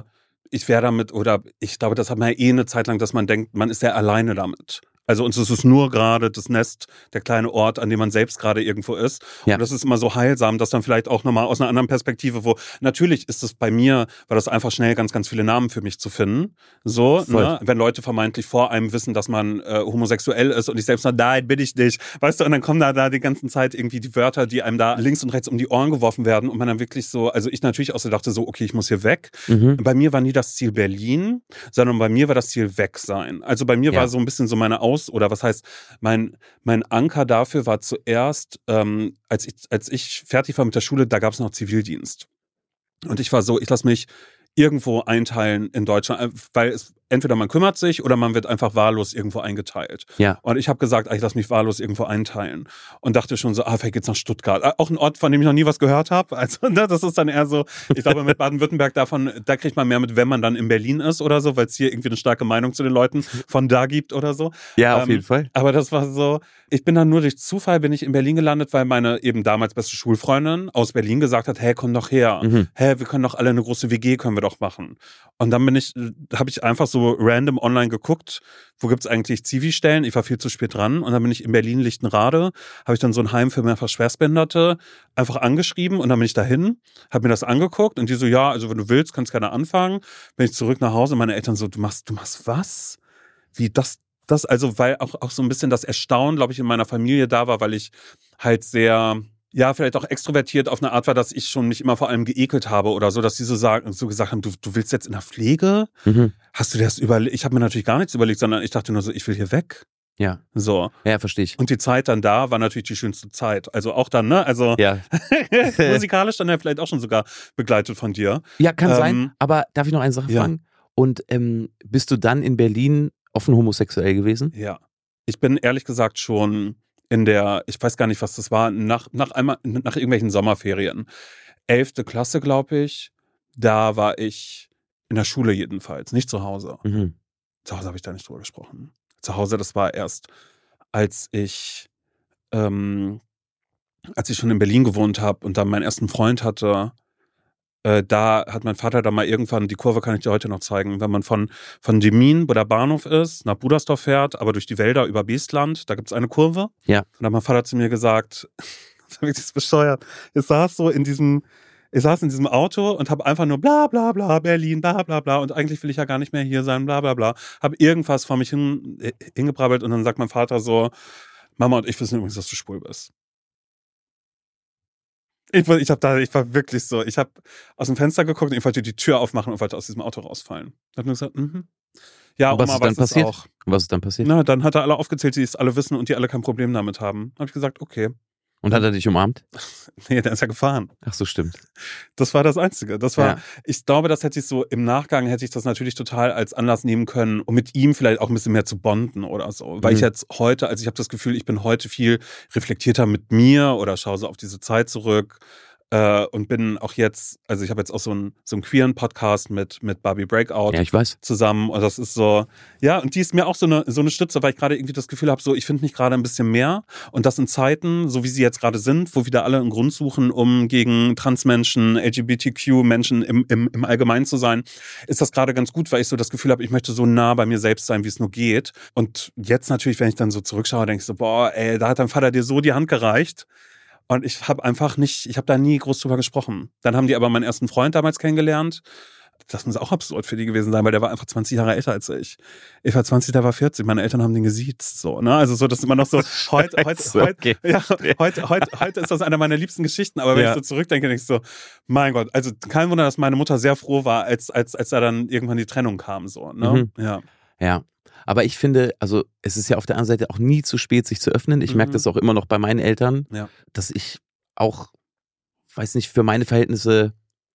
S2: ich wäre damit, oder ich glaube, das hat man ja eh eine Zeit lang, dass man denkt, man ist ja alleine damit. Also uns ist es nur gerade das Nest, der kleine Ort, an dem man selbst gerade irgendwo ist.
S3: Ja.
S2: Und das ist immer so heilsam, dass dann vielleicht auch nochmal aus einer anderen Perspektive, wo natürlich ist es bei mir, war das einfach schnell ganz, ganz viele Namen für mich zu finden. So, ne? Wenn Leute vermeintlich vor einem wissen, dass man äh, homosexuell ist und ich selbst noch, nein, bin ich nicht. Weißt du, und dann kommen da, da die ganze Zeit irgendwie die Wörter, die einem da links und rechts um die Ohren geworfen werden und man dann wirklich so, also ich natürlich auch so dachte so, okay, ich muss hier weg.
S3: Mhm.
S2: Bei mir war nie das Ziel Berlin, sondern bei mir war das Ziel weg sein. Also bei mir
S3: Ja.
S2: war so ein bisschen so meine Aus- oder was heißt, mein, mein Anker dafür war zuerst, ähm, als, ich, als ich fertig war mit der Schule, da gab es noch Zivildienst. Und ich war so, ich lasse mich irgendwo einteilen in Deutschland, weil es entweder man kümmert sich oder man wird einfach wahllos irgendwo eingeteilt.
S3: Ja.
S2: Und ich habe gesagt, ah, ich lasse mich wahllos irgendwo einteilen. Und dachte schon so, ah, vielleicht geht's nach Stuttgart. Auch ein Ort, von dem ich noch nie was gehört habe. Also ne, das ist dann eher so, ich glaube mit Baden-Württemberg davon, da kriegt man mehr mit, wenn man dann in Berlin ist oder so, weil es hier irgendwie eine starke Meinung zu den Leuten von da gibt oder so.
S3: Ja, auf
S2: Ähm,
S3: jeden Fall.
S2: Aber das war so, ich bin dann nur durch Zufall bin ich in Berlin gelandet, weil meine eben damals beste Schulfreundin aus Berlin gesagt hat, hey, komm doch her.
S3: Mhm.
S2: Hey, wir können doch alle eine große W G, können wir doch machen. Und dann bin ich, habe ich einfach so random online geguckt, wo gibt's eigentlich Zivi-Stellen? Ich war viel zu spät dran und dann bin ich in Berlin-Lichtenrade, habe ich dann so ein Heim für mehrfach Schwerstbehinderte einfach angeschrieben und dann bin ich dahin, habe mir das angeguckt und die so, ja, also wenn du willst, kannst gerne anfangen. Bin ich zurück nach Hause, meine Eltern so, du machst, du machst was? Wie das, das, also weil auch, auch so ein bisschen das Erstaunen, glaube ich, in meiner Familie da war, weil ich halt sehr, ja, vielleicht auch extrovertiert auf eine Art war, dass ich schon mich immer vor allem geekelt habe oder so, dass die so, sagen, so gesagt haben, du, du willst jetzt in der Pflege?
S3: Mhm.
S2: Hast du dir das überlegt? Ich habe mir natürlich gar nichts überlegt, sondern ich dachte nur so, ich will hier weg.
S3: Ja.
S2: So.
S3: Ja, verstehe ich.
S2: Und die Zeit dann da war natürlich die schönste Zeit. Also auch dann, ne? Also
S3: Ja.
S2: musikalisch dann ja vielleicht auch schon sogar begleitet von dir.
S3: Ja, kann
S2: Ähm,
S3: sein. Aber darf ich noch eine Sache
S2: ja.
S3: fragen? Und ähm, bist du dann in Berlin offen homosexuell gewesen?
S2: Ja. Ich bin ehrlich gesagt schon in der, ich weiß gar nicht, was das war, nach, nach einmal, nach irgendwelchen Sommerferien. Elfte Klasse, glaube ich. Da war ich in der Schule jedenfalls, nicht zu Hause.
S3: Mhm.
S2: Zu Hause habe ich da nicht drüber gesprochen. Zu Hause, das war erst, als ich, ähm, als ich schon in Berlin gewohnt habe und dann meinen ersten Freund hatte, äh, da hat mein Vater dann mal irgendwann, die Kurve kann ich dir heute noch zeigen, wenn man von, von Demmin, wo der Bahnhof ist, nach Budersdorf fährt, aber durch die Wälder über Beestland, da gibt es eine Kurve.
S3: Ja.
S2: Und da hat mein Vater zu mir gesagt, das war wirklich bescheuert, ich saß so in diesem, ich saß in diesem Auto und habe einfach nur bla bla bla, Berlin, bla bla bla und eigentlich will ich ja gar nicht mehr hier sein, bla bla bla. Habe irgendwas vor mich hin, äh, hingebrabbelt und dann sagt mein Vater so, Mama und ich wissen übrigens, dass du schwul bist. Ich, ich, hab da, ich war wirklich so, ich habe aus dem Fenster geguckt und ich wollte die Tür aufmachen und wollte aus diesem Auto rausfallen. Dann hat er gesagt, mhm. Ja,
S3: Und was
S2: Oma
S3: ist dann
S2: weiß es
S3: passiert?
S2: auch.
S3: Und was ist dann passiert?
S2: Na, dann hat er alle aufgezählt, die es alle wissen und die alle kein Problem damit haben. Habe ich gesagt, okay.
S3: Und hat er dich umarmt?
S2: Nee, der ist ja gefahren.
S3: Ach so, stimmt.
S2: Das war das Einzige. Das war,
S3: Ja.
S2: ich glaube, das hätte ich so, im Nachgang hätte ich das natürlich total als Anlass nehmen können, um mit ihm vielleicht auch ein bisschen mehr zu bonden oder so. Weil
S3: Mhm.
S2: ich jetzt heute, also ich habe das Gefühl, ich bin heute viel reflektierter mit mir oder schaue so auf diese Zeit zurück. Äh, und bin auch jetzt, also ich habe jetzt auch so einen, so einen queeren Podcast mit, mit Barbie Breakout
S3: Ja, ich weiß.
S2: zusammen und das ist so, ja, und die ist mir auch so eine, so eine Stütze, weil ich gerade irgendwie das Gefühl habe, so, ich finde mich gerade ein bisschen mehr und das in Zeiten, so wie sie jetzt gerade sind, wo wieder alle einen Grund suchen, um gegen Transmenschen, L G B T Q-Menschen im, im, im Allgemeinen zu sein, ist das gerade ganz gut, weil ich so das Gefühl habe, ich möchte so nah bei mir selbst sein, wie es nur geht. Und jetzt natürlich, wenn ich dann so zurückschaue, denke ich so, boah, ey, da hat dein Vater dir so die Hand gereicht. Und ich habe einfach nicht, ich habe da nie groß drüber gesprochen. Dann haben die aber meinen ersten Freund damals kennengelernt. Das muss auch absurd für die gewesen sein, weil der war einfach zwanzig Jahre älter als ich. Ich war zwanzig, der war vierzig. Meine Eltern haben den gesiezt, so, ne? Also so, das ist immer noch so, heute, heute,
S3: Scheiße,
S2: heute,
S3: okay.
S2: ja, heute, heute, heute ist das eine meiner liebsten Geschichten. Aber wenn
S3: Ja.
S2: ich so zurückdenke, denke ich so, mein Gott, also kein Wunder, dass meine Mutter sehr froh war, als, als, als da dann irgendwann die Trennung kam, so, ne?
S3: Mhm.
S2: Ja.
S3: Ja. Aber ich finde, also es ist ja auf der anderen Seite auch nie zu spät, sich zu öffnen. Ich
S2: Mhm.
S3: merke das auch immer noch bei meinen Eltern,
S2: Ja.
S3: dass ich auch, weiß nicht, für meine Verhältnisse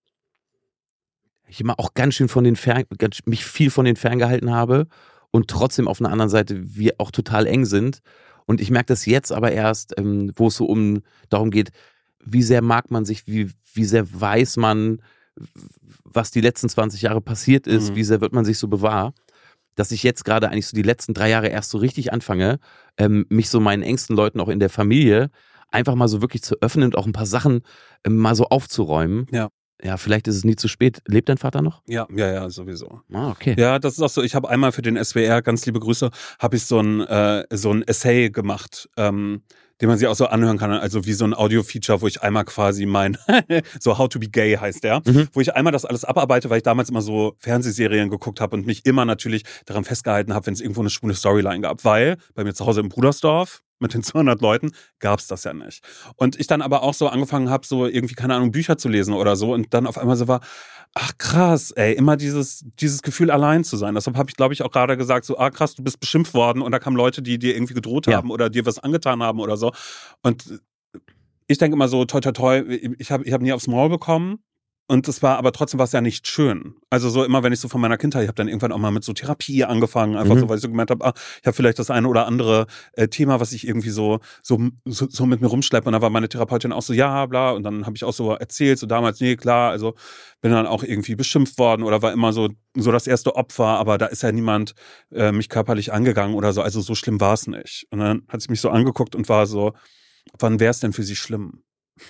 S3: ich immer auch ganz schön von den Fern, ganz, mich viel von den ferngehalten habe und trotzdem auf einer anderen Seite wir auch total eng sind. Und ich merke das jetzt aber erst, ähm, wo es so um darum geht, wie sehr mag man sich, wie, wie sehr weiß man, was die letzten zwanzig Jahre passiert ist,
S2: Mhm.
S3: wie sehr wird man sich so bewahr, dass ich jetzt gerade eigentlich so die letzten drei Jahre erst so richtig anfange, ähm, mich so meinen engsten Leuten auch in der Familie einfach mal so wirklich zu öffnen und auch ein paar Sachen ähm, mal so aufzuräumen.
S2: Ja.
S3: ja, vielleicht ist es nie zu spät. Lebt dein Vater noch?
S2: Ja, ja, ja, sowieso.
S3: Ah, okay.
S2: Ja, das ist auch so, ich habe einmal für den S W R, ganz liebe Grüße, habe ich so ein, äh, so ein Essay gemacht, ähm, den man sich auch so anhören kann, also wie so ein Audio-Feature, wo ich einmal quasi mein, so How to be Gay heißt der,
S3: Mhm.
S2: wo ich einmal das alles abarbeite, weil ich damals immer so Fernsehserien geguckt habe und mich immer natürlich daran festgehalten habe, wenn es irgendwo eine schwule Storyline gab, weil bei mir zu Hause im Brudersdorf mit den zweihundert Leuten gab es das ja nicht. Und ich dann aber auch so angefangen habe, so irgendwie, keine Ahnung, Bücher zu lesen oder so und dann auf einmal so war, ach krass, ey, immer dieses, dieses Gefühl allein zu sein. Deshalb habe ich, glaube ich, auch gerade gesagt, so, ah krass, du bist beschimpft worden und da kamen Leute, die dir irgendwie gedroht
S3: Ja.
S2: haben oder dir was angetan haben oder so. Und ich denke immer so, toi, toi, toi, ich habe ich hab nie aufs Maul bekommen. Und es war aber trotzdem was ja nicht schön. Also so immer, wenn ich so von meiner Kindheit, ich habe dann irgendwann auch mal mit so Therapie angefangen, einfach
S3: Mhm.
S2: so, weil ich so gemerkt habe, ah, ich habe vielleicht das eine oder andere äh, Thema, was ich irgendwie so, so, so, so mit mir rumschleppe. Und da war meine Therapeutin auch so, ja, bla. Und dann habe ich auch so erzählt, so damals, nee, klar, also bin dann auch irgendwie beschimpft worden oder war immer so, so das erste Opfer, aber da ist ja niemand äh, mich körperlich angegangen oder so. Also so schlimm war es nicht. Und dann hat sie mich so angeguckt und war so, wann wäre es denn für sie schlimm?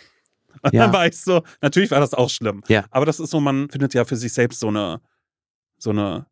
S2: Und
S3: Ja.
S2: dann war ich so, natürlich war das auch schlimm.
S3: Ja.
S2: Aber das ist so, man findet ja für sich selbst so eine, so eine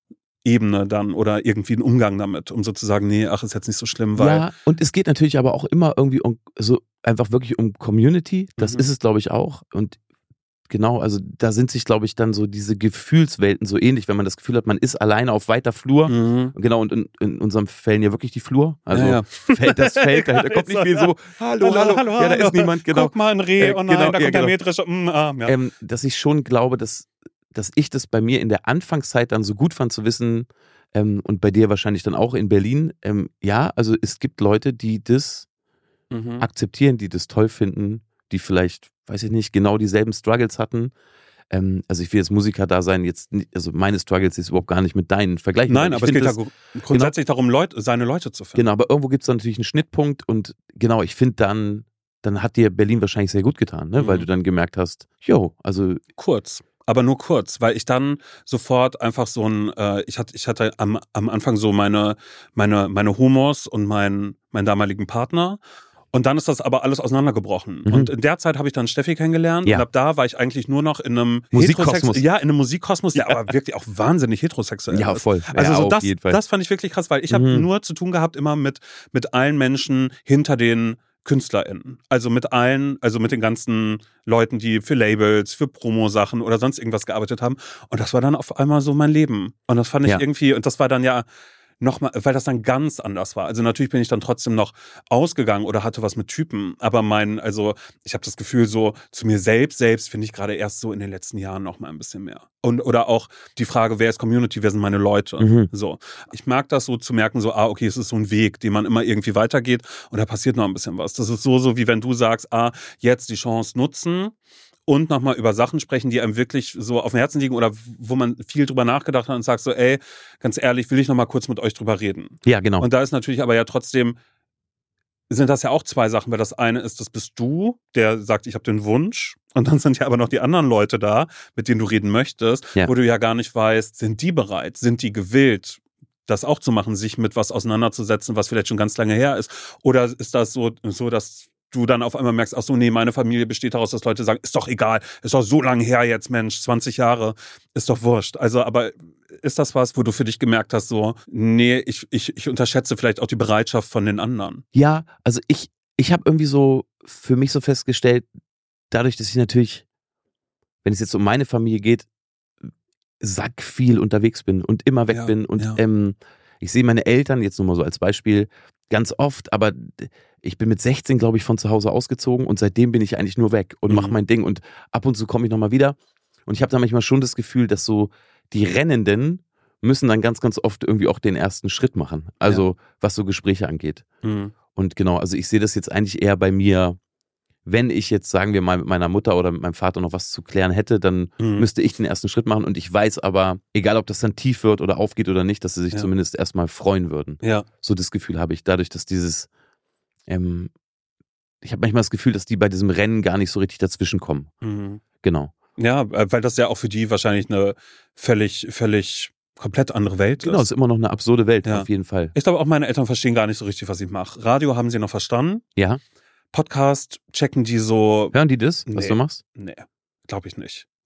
S2: Ebene dann oder irgendwie einen Umgang damit, um so zu sagen, nee, ach, ist jetzt nicht so schlimm, weil.
S3: Ja, und es geht natürlich aber auch immer irgendwie um so einfach wirklich um Community. Das
S2: Mhm.
S3: ist es, glaube ich, auch. Und genau, also da sind sich, glaube ich, dann so diese Gefühlswelten so ähnlich, wenn man das Gefühl hat, man ist alleine auf weiter Flur.
S2: Mhm.
S3: Genau, und in, in unserem Fällen ja wirklich die Flur. Also
S2: Ja, ja.
S3: Feld, das Feld, dahinter kommt nicht viel so, hallo, hallo, ja, da ist niemand, genau.
S2: Guck mal, ein Reh,
S3: Äh,
S2: oh nein,
S3: genau,
S2: da
S3: ja,
S2: kommt
S3: genau.
S2: der metrische, mm, ah, ja.
S3: Ähm, dass ich schon glaube, dass, dass ich das bei mir in der Anfangszeit dann so gut fand zu wissen, ähm, und bei dir wahrscheinlich dann auch in Berlin, ähm, ja, also es gibt Leute, die das
S2: Mhm.
S3: akzeptieren, die das toll finden, die vielleicht, weiß ich nicht, genau dieselben Struggles hatten. Ähm, also ich will jetzt Musiker da sein, jetzt, nicht- also meine Struggles ist überhaupt gar nicht mit deinen vergleichen.
S2: Nein,
S3: Ich
S2: aber es
S3: find
S2: geht ja
S3: das-
S2: gru- grundsätzlich darum, Leute, seine Leute zu finden.
S3: Genau, aber irgendwo gibt es natürlich einen Schnittpunkt und genau, ich finde dann, dann hat dir Berlin wahrscheinlich sehr gut getan, ne? Weil
S2: Mhm.
S3: du dann gemerkt hast, jo, also
S2: Kurz, aber nur kurz, weil ich dann sofort einfach so ein, äh, ich hatte, ich hatte am, am Anfang so meine, meine, meine Homos und meinen, meinen damaligen Partner. Und dann ist das aber alles auseinandergebrochen.
S3: Mhm.
S2: Und in der Zeit habe ich dann Steffi kennengelernt.
S3: Ja.
S2: Und ab da war ich eigentlich nur noch in einem
S3: Musikkosmos.
S2: Heterosex- Ja, in einem Musikkosmos, der aber wirklich auch wahnsinnig heterosexuell
S3: ja,
S2: ist.
S3: voll.
S2: Also
S3: ja,
S2: so
S3: auf
S2: das,
S3: jeden Fall.
S2: das fand ich wirklich krass, weil ich habe
S3: Mhm.
S2: nur zu tun gehabt immer mit, mit allen Menschen hinter den KünstlerInnen. Also mit allen, also mit den ganzen Leuten, die für Labels, für Promo-Sachen oder sonst irgendwas gearbeitet haben. Und das war dann auf einmal so mein Leben. Und das fand ich
S3: Ja.
S2: irgendwie, und das war dann ja nochmal, weil das dann ganz anders war. Also natürlich bin ich dann trotzdem noch ausgegangen oder hatte was mit Typen, aber mein, also ich habe das Gefühl, so zu mir selbst, selbst finde ich gerade erst so in den letzten Jahren noch mal ein bisschen mehr. Und oder auch die Frage, wer ist Community, wer sind meine Leute?
S3: Mhm.
S2: So, ich mag das so zu merken, so, ah, okay, es ist so ein Weg, den man immer irgendwie weitergeht und da passiert noch ein bisschen was. Das ist so, so wie wenn du sagst, ah, jetzt die Chance nutzen und nochmal über Sachen sprechen, die einem wirklich so auf dem Herzen liegen oder wo man viel drüber nachgedacht hat und sagt so, ey, ganz ehrlich, will ich nochmal kurz mit euch drüber reden.
S3: Ja, genau.
S2: Und da ist natürlich aber ja trotzdem, sind das ja auch zwei Sachen, weil das eine ist, das bist du, der sagt, ich habe den Wunsch. Und dann sind ja aber noch die anderen Leute da, mit denen du reden möchtest,
S3: Ja.
S2: wo du ja gar nicht weißt, sind die bereit, sind die gewillt, das auch zu machen, sich mit was auseinanderzusetzen, was vielleicht schon ganz lange her ist. Oder ist das so, so dass du dann auf einmal merkst, ach so, nee, meine Familie besteht daraus, dass Leute sagen, ist doch egal, ist doch so lange her jetzt, Mensch, zwanzig Jahre, ist doch wurscht. Also, aber ist das was, wo du für dich gemerkt hast, so, nee, ich, ich, ich unterschätze vielleicht auch die Bereitschaft von den anderen?
S3: Ja, also ich, ich habe irgendwie so für mich so festgestellt, dadurch, dass ich natürlich, wenn es jetzt um meine Familie geht, sack viel unterwegs bin und immer weg
S2: Ja,
S3: bin und
S2: ja.
S3: ähm, ich sehe meine Eltern jetzt nur mal so als Beispiel ganz oft, aber ich bin mit sechzehn, glaube ich, von zu Hause ausgezogen und seitdem bin ich eigentlich nur weg und mache
S2: Mhm.
S3: mein Ding und ab und zu komme ich nochmal wieder und ich habe da manchmal schon das Gefühl, dass so die Rennenden müssen dann ganz, ganz oft irgendwie auch den ersten Schritt machen, also was so Gespräche angeht.
S2: Mhm.
S3: Und genau, also ich sehe das jetzt eigentlich eher bei mir, wenn ich jetzt, sagen wir mal, mit meiner Mutter oder mit meinem Vater noch was zu klären hätte, dann
S2: Mhm.
S3: müsste ich den ersten Schritt machen und ich weiß aber, egal ob das dann tief wird oder aufgeht oder nicht, dass sie sich
S2: Ja.
S3: zumindest erstmal freuen würden.
S2: Ja.
S3: So das Gefühl habe ich, dadurch, dass dieses, ähm, ich habe manchmal das Gefühl, dass die bei diesem Rennen gar nicht so richtig dazwischen kommen.
S2: Mhm.
S3: Genau.
S2: Ja, weil das ja auch für die wahrscheinlich eine völlig, völlig komplett andere Welt
S3: Genau, es
S2: ist.
S3: ist immer noch eine absurde Welt,
S2: Ja.
S3: auf jeden Fall.
S2: Ich glaube, auch meine Eltern verstehen gar nicht so richtig, was ich mache. Radio haben sie noch verstanden.
S3: Ja.
S2: Podcast checken die so.
S3: Hören die das, was
S2: Nee.
S3: du machst?
S2: Nee, glaube ich nicht.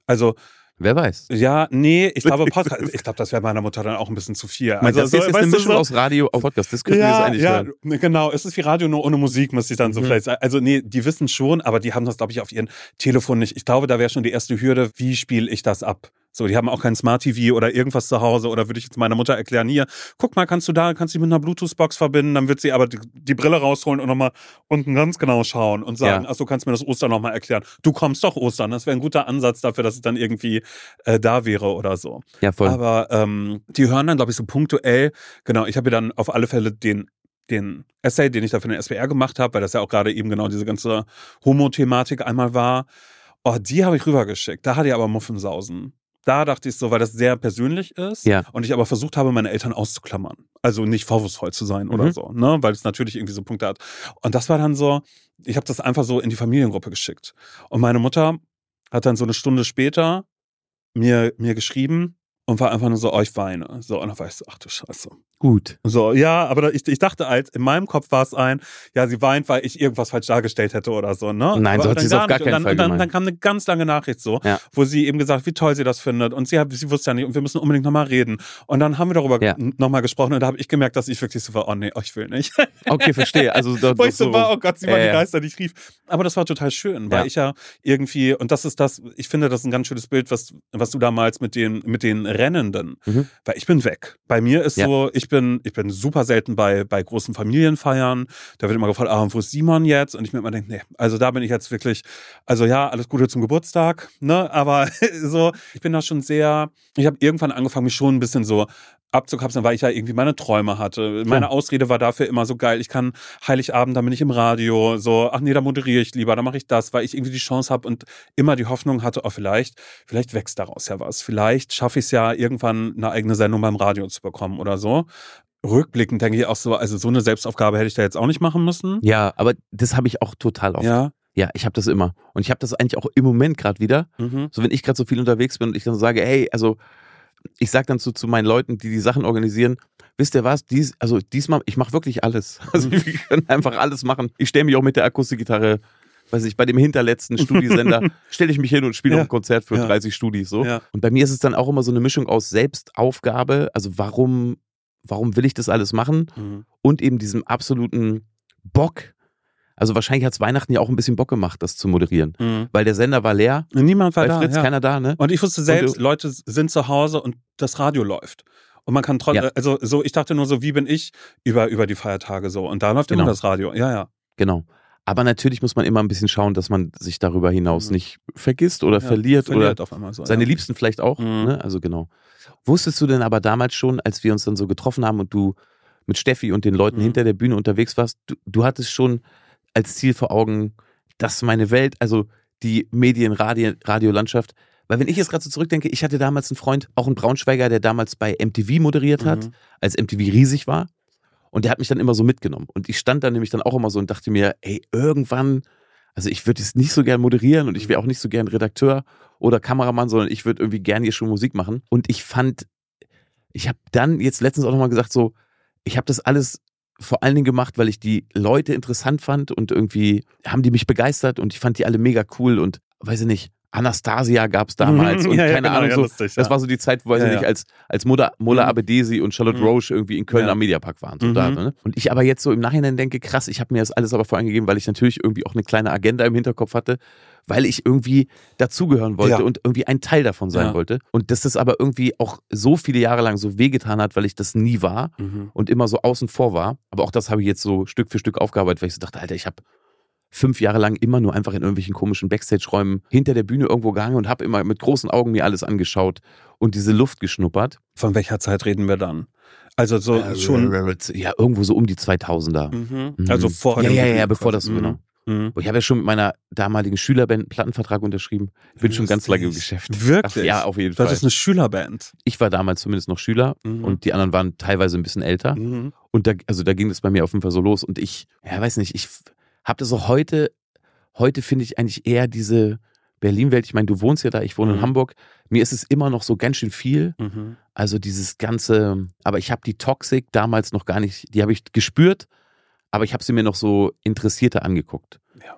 S2: Also
S3: Wer weiß.
S2: ja, nee, ich glaube Podcast, ich glaube, das wäre meiner Mutter dann auch ein bisschen zu viel. Also
S3: das
S2: so,
S3: ist jetzt
S2: weißt
S3: eine
S2: du,
S3: Mischung
S2: so,
S3: aus Radio und Podcast. Das können wir jetzt
S2: ja,
S3: eigentlich
S2: ja,
S3: hören.
S2: genau. Es ist wie Radio nur ohne Musik, müsste ich dann so
S3: Mhm.
S2: vielleicht sagen. Also nee, die wissen schon, aber die haben das, glaube ich, auf ihren Telefon nicht. Ich glaube, da wäre schon die erste Hürde, wie spiele ich das ab? So, die haben auch kein Smart-T V oder irgendwas zu Hause oder würde ich jetzt meiner Mutter erklären, hier, guck mal, kannst du da, kannst du dich mit einer Bluetooth-Box verbinden, dann wird sie aber die, die Brille rausholen und nochmal unten ganz genau schauen und sagen,
S3: Ja.
S2: ach so, kannst du mir das Ostern nochmal erklären. Du kommst doch Ostern, das wäre ein guter Ansatz dafür, dass es dann irgendwie äh, da wäre oder so.
S3: Ja, voll.
S2: Aber ähm, die hören dann, glaube ich, so punktuell, genau, ich habe ja dann auf alle Fälle den den Essay, den ich da für den S W R gemacht habe, weil das ja auch gerade eben genau diese ganze Homo-Thematik einmal war. Oh, die habe ich rübergeschickt. Da hatte ich aber Muffensausen. Da dachte ich so, weil das sehr persönlich ist
S3: Ja.
S2: und ich aber versucht habe, meine Eltern auszuklammern. Also nicht vorwurfsvoll zu sein oder
S3: Mhm.
S2: so, ne? Weil es natürlich irgendwie so Punkte hat. Und das war dann so, ich habe das einfach so in die Familiengruppe geschickt. Und meine Mutter hat dann so eine Stunde später mir, mir geschrieben und war einfach nur so, oh, ich weine. So, und dann war ich so, ach du Scheiße.
S3: Gut.
S2: So, ja, aber ich, ich dachte halt, in meinem Kopf war es ein, ja, sie weint, weil ich irgendwas falsch dargestellt hätte oder so, ne?
S3: Nein,
S2: aber
S3: so hat
S2: dann
S3: sie es auf gar
S2: nicht.
S3: keinen
S2: und dann,
S3: Fall
S2: und dann,
S3: gemeint.
S2: dann kam eine ganz lange Nachricht so,
S3: Ja.
S2: wo sie eben gesagt, wie toll sie das findet und sie, hat, sie wusste ja nicht und wir müssen unbedingt nochmal reden. Und dann haben wir darüber
S3: Ja.
S2: nochmal gesprochen und da habe ich gemerkt, dass ich wirklich so war, oh nee, oh, ich will nicht.
S3: Okay, verstehe. Also, da,
S2: Wo ich so war, oh Gott, sie war
S3: Äh,
S2: die Geister, die ich rief. Aber das war total schön, weil
S3: Ja.
S2: ich ja irgendwie, und das ist das, ich finde, das ist ein ganz schönes Bild, was, was du damals mit den, mit den Rennenden,
S3: Mhm.
S2: weil ich bin weg. Bei mir ist
S3: Ja.
S2: so, ich bin, ich bin super selten bei, bei großen Familienfeiern. Da wird immer gefragt, ah, wo ist Simon jetzt? Und ich mir immer denke, nee, also da bin ich jetzt wirklich, also ja, alles Gute zum Geburtstag, ne, aber so, ich bin da schon sehr, ich habe irgendwann angefangen, mich schon ein bisschen so abzukapseln, weil ich ja irgendwie meine Träume hatte. Meine
S3: Ja.
S2: Ausrede war dafür immer so geil, ich kann Heiligabend, da bin ich im Radio, so, ach nee, da moderiere ich lieber, da mache ich das, weil ich irgendwie die Chance habe und immer die Hoffnung hatte, oh vielleicht, vielleicht wächst daraus ja was. Vielleicht schaffe ich es ja irgendwann eine eigene Sendung beim Radio zu bekommen oder so. Rückblickend denke ich auch so, also so eine Selbstaufgabe hätte ich da jetzt auch nicht machen müssen.
S3: Ja, aber das habe ich auch total oft.
S2: Ja.
S3: Ja, ich habe das immer. Und ich habe das eigentlich auch im Moment gerade wieder.
S2: Mhm.
S3: So, wenn ich gerade so viel unterwegs bin und ich dann sage, hey, also ich sage dann zu, zu meinen Leuten, die die Sachen organisieren, wisst ihr was, Dies, also diesmal, ich mache wirklich alles. Also wir können einfach alles machen. Ich stelle mich auch mit der Akustikgitarre, weiß ich, bei dem hinterletzten Studiosender, stelle ich mich hin und spiele
S2: Ja.
S3: auch ein Konzert für
S2: Ja.
S3: dreißig Studis. So.
S2: Ja.
S3: Und bei mir ist es dann auch immer so eine Mischung aus Selbstaufgabe, also warum, warum will ich das alles machen?
S2: Mhm.
S3: Und eben diesem absoluten Bock. Also wahrscheinlich hat es Weihnachten ja auch ein bisschen Bock gemacht, das zu moderieren.
S2: Mhm.
S3: Weil der Sender war leer,
S2: Niemand war
S3: bei
S2: da.
S3: Fritz
S2: Ja.
S3: keiner da, ne?
S2: Und ich wusste selbst,
S3: Und du-
S2: Leute sind zu Hause und das Radio läuft. Und man kann trotzdem,
S3: Ja.
S2: also so, ich dachte nur so, wie bin ich über, über die Feiertage so. Und da läuft
S3: Genau.
S2: immer das Radio. Ja, ja.
S3: Genau. Aber natürlich muss man immer ein bisschen schauen, dass man sich darüber hinaus
S2: Mhm.
S3: nicht vergisst oder
S2: ja,
S3: verliert,
S2: verliert
S3: oder
S2: auf einmal so.
S3: seine
S2: ja.
S3: Liebsten vielleicht auch.
S2: Mhm.
S3: Ne? Also genau. Wusstest du denn aber damals schon, als wir uns dann so getroffen haben und du mit Steffi und den Leuten
S2: Mhm.
S3: hinter der Bühne unterwegs warst, du, du hattest schon als Ziel vor Augen, dass meine Welt, also die Medien-, Radio, Radiolandschaft, weil wenn ich jetzt gerade so zurückdenke, ich hatte damals einen Freund, auch einen Braunschweiger, der damals bei M T V moderiert hat,
S2: Mhm.
S3: als M T V riesig war. Und der hat mich dann immer so mitgenommen. Und ich stand dann nämlich dann auch immer so und dachte mir, ey, irgendwann, also ich würde es nicht so gern moderieren und ich wäre auch nicht so gern Redakteur oder Kameramann, sondern ich würde irgendwie gern hier schon Musik machen. Und ich fand, ich habe dann jetzt letztens auch nochmal gesagt, so, ich habe das alles vor allen Dingen gemacht, weil ich die Leute interessant fand und irgendwie haben die mich begeistert und ich fand die alle mega cool und weiß ich nicht, Anastasia gab es damals und
S2: Ja, ja,
S3: keine
S2: genau,
S3: Ahnung
S2: ja,
S3: so.
S2: lustig,
S3: Das
S2: ja.
S3: war so die Zeit, wo weiß
S2: Ja,
S3: ich nicht,
S2: ja.
S3: als, als Mola, Mola
S2: Mhm.
S3: Abedesi und Charlotte
S2: Mhm.
S3: Roche irgendwie in Köln
S2: Ja.
S3: am Mediapark waren. So
S2: Mhm.
S3: da, ne? Und ich aber jetzt so im Nachhinein denke, krass, ich habe mir das alles aber vorangegeben, weil ich natürlich irgendwie auch eine kleine Agenda im Hinterkopf hatte, weil ich irgendwie dazugehören wollte
S2: Ja.
S3: und irgendwie ein Teil davon sein
S2: Ja.
S3: wollte. Und dass das aber irgendwie auch so viele Jahre lang so wehgetan hat, weil ich das nie war
S2: Mhm.
S3: und immer so außen vor war. Aber auch das habe ich jetzt so Stück für Stück aufgearbeitet, weil ich so dachte, Alter, ich habe fünf Jahre lang immer nur einfach in irgendwelchen komischen Backstage-Räumen hinter der Bühne irgendwo gehangen und habe immer mit großen Augen mir alles angeschaut und diese Luft geschnuppert.
S2: Von welcher Zeit reden wir dann? Also so
S3: Äh,
S2: schon.
S3: Ja, irgendwo so um die zweitausender.
S2: Mhm.
S3: Mhm.
S2: Also vor
S3: Ja,
S2: dem
S3: ja, ja,
S2: Debüt
S3: bevor
S2: quasi.
S3: das so, genau.
S2: Mhm.
S3: Ich habe ja schon mit meiner damaligen Schülerband einen Plattenvertrag unterschrieben. Ich bin schon ganz lange im
S2: Lustig.
S3: Geschäft.
S2: Wirklich?
S3: Ach, ja, auf jeden
S2: Das
S3: Fall.
S2: ist eine Schülerband.
S3: Ich war damals zumindest noch Schüler
S2: Mhm.
S3: und die anderen waren teilweise ein bisschen älter.
S2: Mhm.
S3: Und da, also da ging es bei mir auf jeden Fall so los. Und ich, ja, weiß nicht, ich habe das auch heute, heute finde ich eigentlich eher diese Berlin-Welt. Ich meine, du wohnst ja da, ich wohne
S2: Mhm.
S3: in Hamburg. Mir ist es immer noch so ganz schön viel.
S2: Mhm.
S3: Also dieses ganze, aber ich habe die Toxic damals noch gar nicht, die habe ich gespürt, aber ich habe sie mir noch so interessierter angeguckt.
S2: Ja.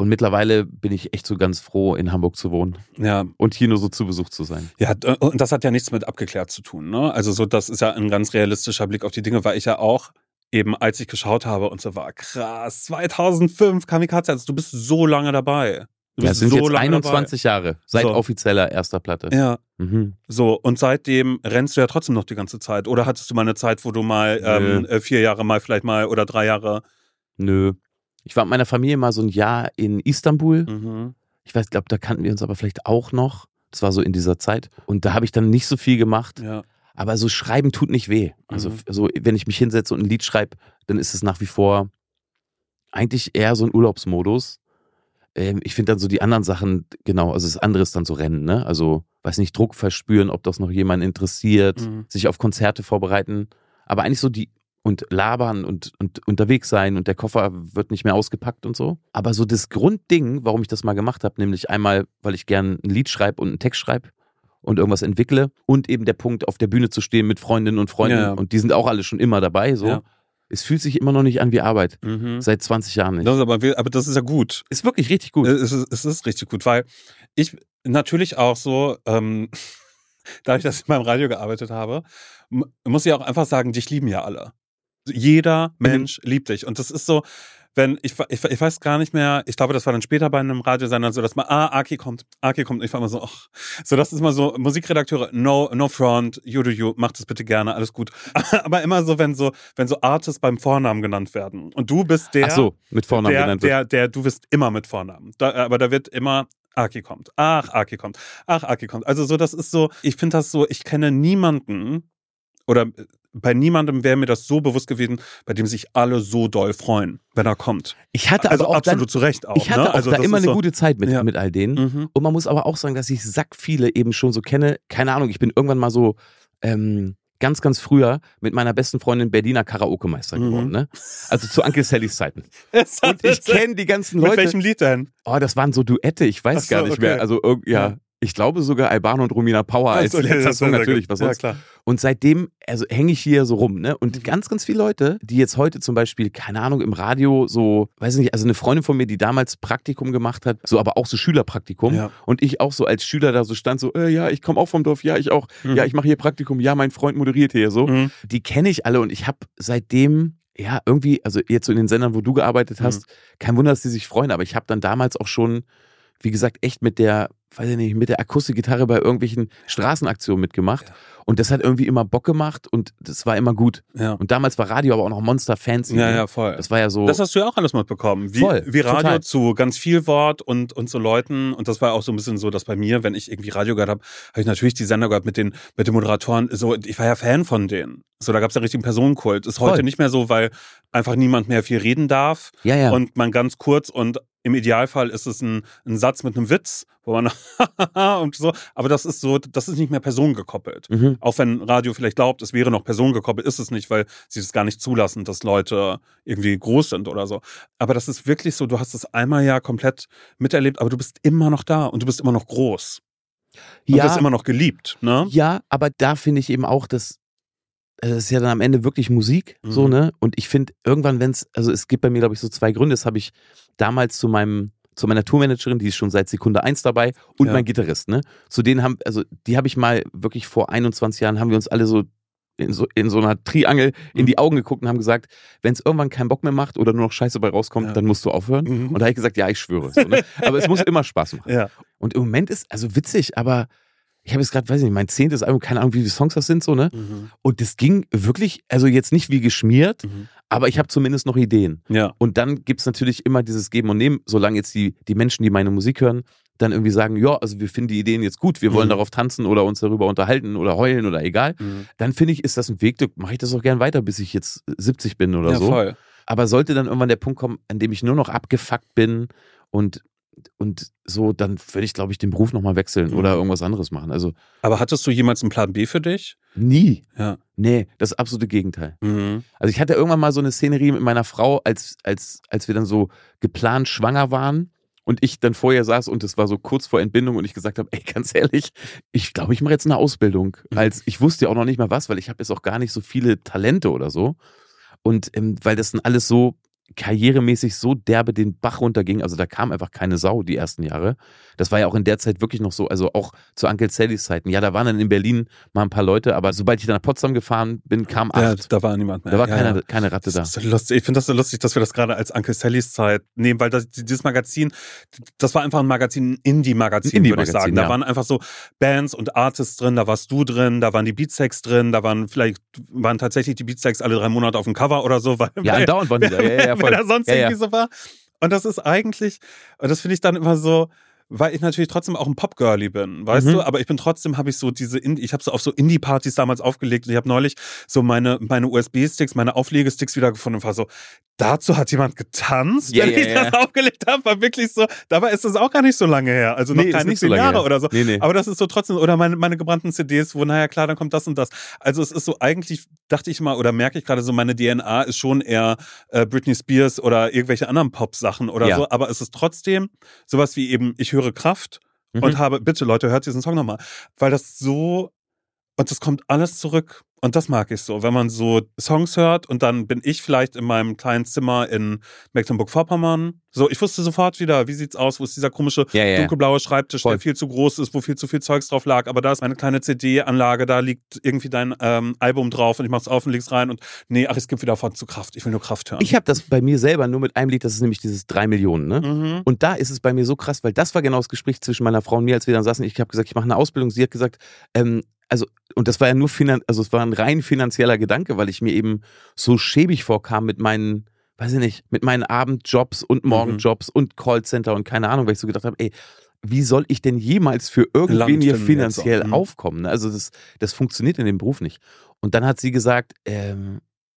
S3: Und mittlerweile bin ich echt so ganz froh, in Hamburg zu wohnen.
S2: Ja.
S3: Und hier nur so zu Besuch zu sein.
S2: Ja, und das hat ja nichts mit abgeklärt zu tun, ne? Also so, das ist ja ein ganz realistischer Blick auf die Dinge, weil ich ja auch eben, als ich geschaut habe und so war, krass, zweitausendfünf Kamikaze, also du bist so lange dabei. Du
S3: Ja,
S2: bist
S3: es sind
S2: so
S3: jetzt
S2: lange
S3: einundzwanzig
S2: dabei.
S3: Jahre, seit
S2: So.
S3: offizieller erster Platte.
S2: Ja,
S3: Mhm.
S2: so. Und seitdem rennst du ja trotzdem noch die ganze Zeit. Oder hattest du mal eine Zeit, wo du mal ähm, äh, vier Jahre mal, vielleicht mal oder drei Jahre?
S3: Nö. Ich war mit meiner Familie mal so ein Jahr in Istanbul.
S2: Mhm.
S3: Ich weiß, glaube, da kannten wir uns aber vielleicht auch noch. Das war so in dieser Zeit. Und da habe ich dann nicht so viel gemacht.
S2: Ja.
S3: Aber so schreiben tut nicht weh. Also
S2: Mhm.
S3: so, wenn ich mich hinsetze und ein Lied schreibe, dann ist es nach wie vor eigentlich eher so ein Urlaubsmodus. Ähm, ich finde dann so die anderen Sachen, genau, also das andere ist dann so Rennen, ne? Also, weiß nicht, Druck verspüren, ob das noch jemanden interessiert,
S2: Mhm.
S3: sich auf Konzerte vorbereiten. Aber eigentlich so die, und labern und, und unterwegs sein und der Koffer wird nicht mehr ausgepackt und so. Aber so das Grundding, warum ich das mal gemacht habe, nämlich einmal, weil ich gern ein Lied schreibe und einen Text schreibe und irgendwas entwickle und eben der Punkt, auf der Bühne zu stehen mit Freundinnen und Freunden
S2: Ja.
S3: und die sind auch alle schon immer dabei, so.
S2: Ja.
S3: Es fühlt sich immer noch nicht an wie Arbeit.
S2: Mhm.
S3: Seit zwanzig Jahren nicht.
S2: Das ist aber, aber das ist ja gut.
S3: Ist wirklich richtig gut.
S2: Es ist, es ist richtig gut, weil ich natürlich auch so, ähm, dadurch, dass ich beim Radio gearbeitet habe, m- muss ich auch einfach sagen, dich lieben ja alle. Jeder Mensch liebt dich. Und das ist so, wenn, ich, ich, ich weiß gar nicht mehr, ich glaube, das war dann später bei einem Radiosender so, dass man, ah, Aki kommt, Aki kommt. Und ich war immer so, ach, so, das ist mal so, Musikredakteure, no, no front, you do you, macht das bitte gerne, alles gut. Aber immer so, wenn so, wenn so Artists beim Vornamen genannt werden. Und du bist der,
S3: Ach so, mit Vornamen
S2: der,
S3: genannt wird.
S2: der, der, du bist immer mit Vornamen. Da, aber da wird immer Aki kommt. Ach, Aki kommt. Ach, Aki kommt. Also so, das ist so, ich finde das so, ich kenne niemanden oder bei niemandem wäre mir das so bewusst gewesen, bei dem sich alle so doll freuen, wenn er kommt.
S3: Ich hatte
S2: Also
S3: aber auch
S2: absolut
S3: dann,
S2: zu Recht auch.
S3: ich hatte
S2: ne?
S3: auch
S2: also
S3: da
S2: das
S3: immer
S2: ist
S3: eine
S2: so,
S3: gute Zeit mit,
S2: Ja.
S3: mit all denen.
S2: Mhm.
S3: Und man muss aber auch sagen, dass ich sack viele eben schon so kenne. Keine Ahnung, ich bin irgendwann mal so ähm, ganz, ganz früher mit meiner besten Freundin Berliner Karaoke-Meister
S2: Mhm.
S3: geworden. Ne? Also zu Uncle Sallys Zeiten.
S2: Es hat-
S3: Und ich kenne die ganzen
S2: Mit
S3: Leute.
S2: welchem Lied denn?
S3: Oh, das waren so Duette, ich weiß
S2: Ach so,
S3: gar nicht
S2: okay.
S3: mehr. Also irg- ja.
S2: Ja.
S3: Ich glaube sogar Albano und Romina Power als
S2: Also,
S3: letzter
S2: das
S3: Song
S2: ist sehr
S3: natürlich,
S2: gut.
S3: was
S2: Ja,
S3: sonst.
S2: klar.
S3: Und seitdem also hänge ich hier so rum, ne? Und
S2: Mhm.
S3: ganz, ganz viele Leute, die jetzt heute zum Beispiel, keine Ahnung, im Radio so, weiß nicht, also eine Freundin von mir, die damals Praktikum gemacht hat, so aber auch so Schülerpraktikum.
S2: Ja.
S3: Und ich auch so als Schüler da so stand, so, äh, ja, ich komme auch vom Dorf, ja, ich auch,
S2: Mhm.
S3: ja, ich mache hier Praktikum, ja, mein Freund moderiert hier so.
S2: Mhm.
S3: Die kenne ich alle und ich habe seitdem, ja, irgendwie, also jetzt so in den Sendern, wo du gearbeitet hast,
S2: Mhm.
S3: kein Wunder, dass die sich freuen, aber ich habe dann damals auch schon, wie gesagt, echt mit der, weiß ich nicht, mit der Akustikgitarre bei irgendwelchen Straßenaktionen mitgemacht.
S2: Ja.
S3: Und das hat irgendwie immer Bock gemacht und das war immer gut.
S2: Ja.
S3: Und damals war Radio aber auch noch Monster Fancy.
S2: Ja,
S3: ne?
S2: ja, voll.
S3: Das war ja so.
S2: Das hast du ja auch alles mitbekommen. Wie,
S3: Voll,
S2: wie Radio
S3: total.
S2: zu ganz viel Wort und, und so Leuten. Und das war auch so ein bisschen so, dass bei mir, wenn ich irgendwie Radio gehört habe, habe ich natürlich die Sender gehört mit den, mit den Moderatoren. So, ich war ja Fan von denen. So, da gab es ja richtig einen Personenkult. Ist heute
S3: Voll.
S2: nicht mehr so, weil einfach niemand mehr viel reden darf.
S3: ja, ja.
S2: Und man ganz kurz und im Idealfall ist es ein, ein Satz mit einem Witz, wo man und so. Aber das ist so, das ist nicht mehr personengekoppelt.
S3: mhm.
S2: Auch wenn Radio vielleicht glaubt, es wäre noch personengekoppelt, ist es nicht, weil sie es gar nicht zulassen, dass Leute irgendwie groß sind oder so. Aber das ist wirklich so, du hast es einmal ja komplett miterlebt, aber du bist immer noch da und du bist immer noch groß. Und
S3: ja,
S2: wirst immer noch geliebt, ne?
S3: ja, aber da finde ich eben auch, dass also es ist ja dann am Ende wirklich Musik, so,
S2: Mhm.
S3: ne? Und ich finde, irgendwann, wenn es, also es gibt bei mir, glaube ich, so zwei Gründe. Das habe ich damals zu meinem, zu meiner Tourmanagerin, die ist schon seit Sekunde eins dabei, und
S2: Ja.
S3: mein Gitarrist, ne? Zu denen haben, also die habe ich mal wirklich vor einundzwanzig Jahren, haben wir uns alle so in so, in so einer Triangel in
S2: Mhm.
S3: die Augen geguckt und haben gesagt, wenn es irgendwann keinen Bock mehr macht oder nur noch Scheiße bei rauskommt,
S2: Ja.
S3: dann musst du aufhören.
S2: Mhm.
S3: Und da habe ich gesagt, ja, ich schwöre. So, ne? Aber es muss immer Spaß machen.
S2: Ja.
S3: Und im Moment ist, also witzig, aber ich habe jetzt gerade, weiß ich nicht, mein zehntes Album, keine Ahnung, wie viele Songs das sind, so, ne?
S2: Mhm.
S3: Und das ging wirklich, also jetzt nicht wie geschmiert,
S2: Mhm.
S3: aber ich habe zumindest noch Ideen.
S2: Ja.
S3: Und dann gibt es natürlich immer dieses Geben und Nehmen, solange jetzt die, die Menschen, die meine Musik hören, dann irgendwie sagen, ja, also wir finden die Ideen jetzt gut, wir wollen
S2: Mhm.
S3: darauf tanzen oder uns darüber unterhalten oder heulen oder egal,
S2: Mhm.
S3: dann finde ich, ist das ein Weg, da mache ich das auch gern weiter, bis ich jetzt siebzig bin oder
S2: Ja,
S3: so.
S2: voll.
S3: Aber sollte dann irgendwann der Punkt kommen, an dem ich nur noch abgefuckt bin und und so, dann würde ich, glaube ich, den Beruf nochmal wechseln
S2: Mhm.
S3: oder irgendwas anderes machen. Also
S2: Aber hattest du jemals einen Plan B für dich?
S3: nie.
S2: Ja.
S3: Nee, das absolute Gegenteil.
S2: Mhm.
S3: Also ich hatte irgendwann mal so eine Szenerie mit meiner Frau, als, als, als wir dann so geplant schwanger waren und ich dann vor ihr saß und es war so kurz vor Entbindung und ich gesagt habe, ey, ganz ehrlich, ich glaube, ich mache jetzt eine Ausbildung.
S2: Mhm.
S3: Als ich wusste ja auch noch nicht mal was, weil ich habe jetzt auch gar nicht so viele Talente oder so. Und ähm, weil das dann alles so, karrieremäßig so derbe den Bach runterging, also da kam einfach keine Sau die ersten Jahre. Das war ja auch in der Zeit wirklich noch so, also auch zu Uncle Sallys Zeiten. Ja, da waren dann in Berlin mal ein paar Leute, aber sobald ich dann nach Potsdam gefahren bin, kam acht.
S2: Ja, da war niemand mehr.
S3: Da war
S2: ja,
S3: keine,
S2: ja.
S3: keine Ratte da.
S2: Das ist so lustig. Ich finde das so lustig, dass wir das gerade als Uncle Sallys Zeit nehmen, weil das, dieses Magazin, das war einfach ein Magazin, ein Indie-Magazin,
S3: Indie
S2: würde ich sagen. Da
S3: ja.
S2: waren einfach so Bands und Artists drin, da warst du drin, da waren die Beatsteaks drin, da waren vielleicht, waren tatsächlich die Beatsteaks alle drei Monate auf dem Cover oder so. Weil,
S3: Ja,
S2: weil,
S3: dauernd waren die da. Ja, ja, ja, voll.
S2: Weil da sonst
S3: ja,
S2: irgendwie
S3: ja.
S2: so war. Und das ist eigentlich, und das finde ich dann immer so, weil ich natürlich trotzdem auch ein Pop-Girly bin, weißt
S3: Mhm.
S2: du? Aber ich bin trotzdem, habe ich so diese, Indie, ich habe so auf so Indie-Partys damals aufgelegt und ich habe neulich so meine, meine U S B-Sticks, meine Auflegesticks wiedergefunden und war so, dazu hat jemand getanzt,
S3: Ja,
S2: wenn
S3: ja,
S2: ich
S3: ja.
S2: das aufgelegt habe, war wirklich so, dabei ist das auch gar nicht so lange her, also noch
S3: Nee, ist
S2: keine
S3: nicht so
S2: zehn
S3: lange
S2: Jahre
S3: her.
S2: oder so.
S3: Nee, nee.
S2: Aber das ist so trotzdem, oder meine, meine gebrannten C Ds, wo, naja, klar, dann kommt das und das. Also es ist so eigentlich, dachte ich mal, oder merke ich gerade so, meine D N A ist schon eher äh, Britney Spears oder irgendwelche anderen Pop-Sachen oder
S3: Ja.
S2: so, aber es ist trotzdem sowas wie eben, ich höre Kraft
S3: Mhm.
S2: und habe, bitte Leute, hört diesen Song nochmal, weil das so, und das kommt alles zurück. Und das mag ich so, wenn man so Songs hört und dann bin ich vielleicht in meinem kleinen Zimmer in Mecklenburg-Vorpommern. So, ich wusste sofort wieder, wie sieht's aus, wo ist dieser komische
S3: Ja, ja, ja.
S2: dunkelblaue Schreibtisch,
S3: Voll.
S2: der viel zu groß ist, wo viel zu viel Zeugs drauf lag. Aber da ist meine kleine C D-Anlage, da liegt irgendwie dein ähm, Album drauf und ich mach's auf und leg's rein und nee, ach, es gibt wieder von zu Kraft. Ich will nur Kraft hören.
S3: Ich habe das bei mir selber nur mit einem Lied, das ist nämlich dieses drei Millionen, ne?
S2: mhm.
S3: Und da ist es bei mir so krass, weil das war genau das Gespräch zwischen meiner Frau und mir, als wir dann saßen. Ich habe gesagt, ich mache eine Ausbildung. Sie hat gesagt, ähm, also, und das war ja nur finan also es war ein rein finanzieller Gedanke, weil ich mir eben so schäbig vorkam mit meinen, weiß ich nicht, mit meinen Abendjobs und Morgenjobs und Callcenter und keine Ahnung, weil ich so gedacht habe, ey, wie soll ich denn jemals für irgendwen
S2: Land
S3: hier
S2: finden
S3: finanziell
S2: jetzt auch. Mhm.
S3: aufkommen? ne? Also das, das funktioniert in dem Beruf nicht. Und dann hat sie gesagt, ähm,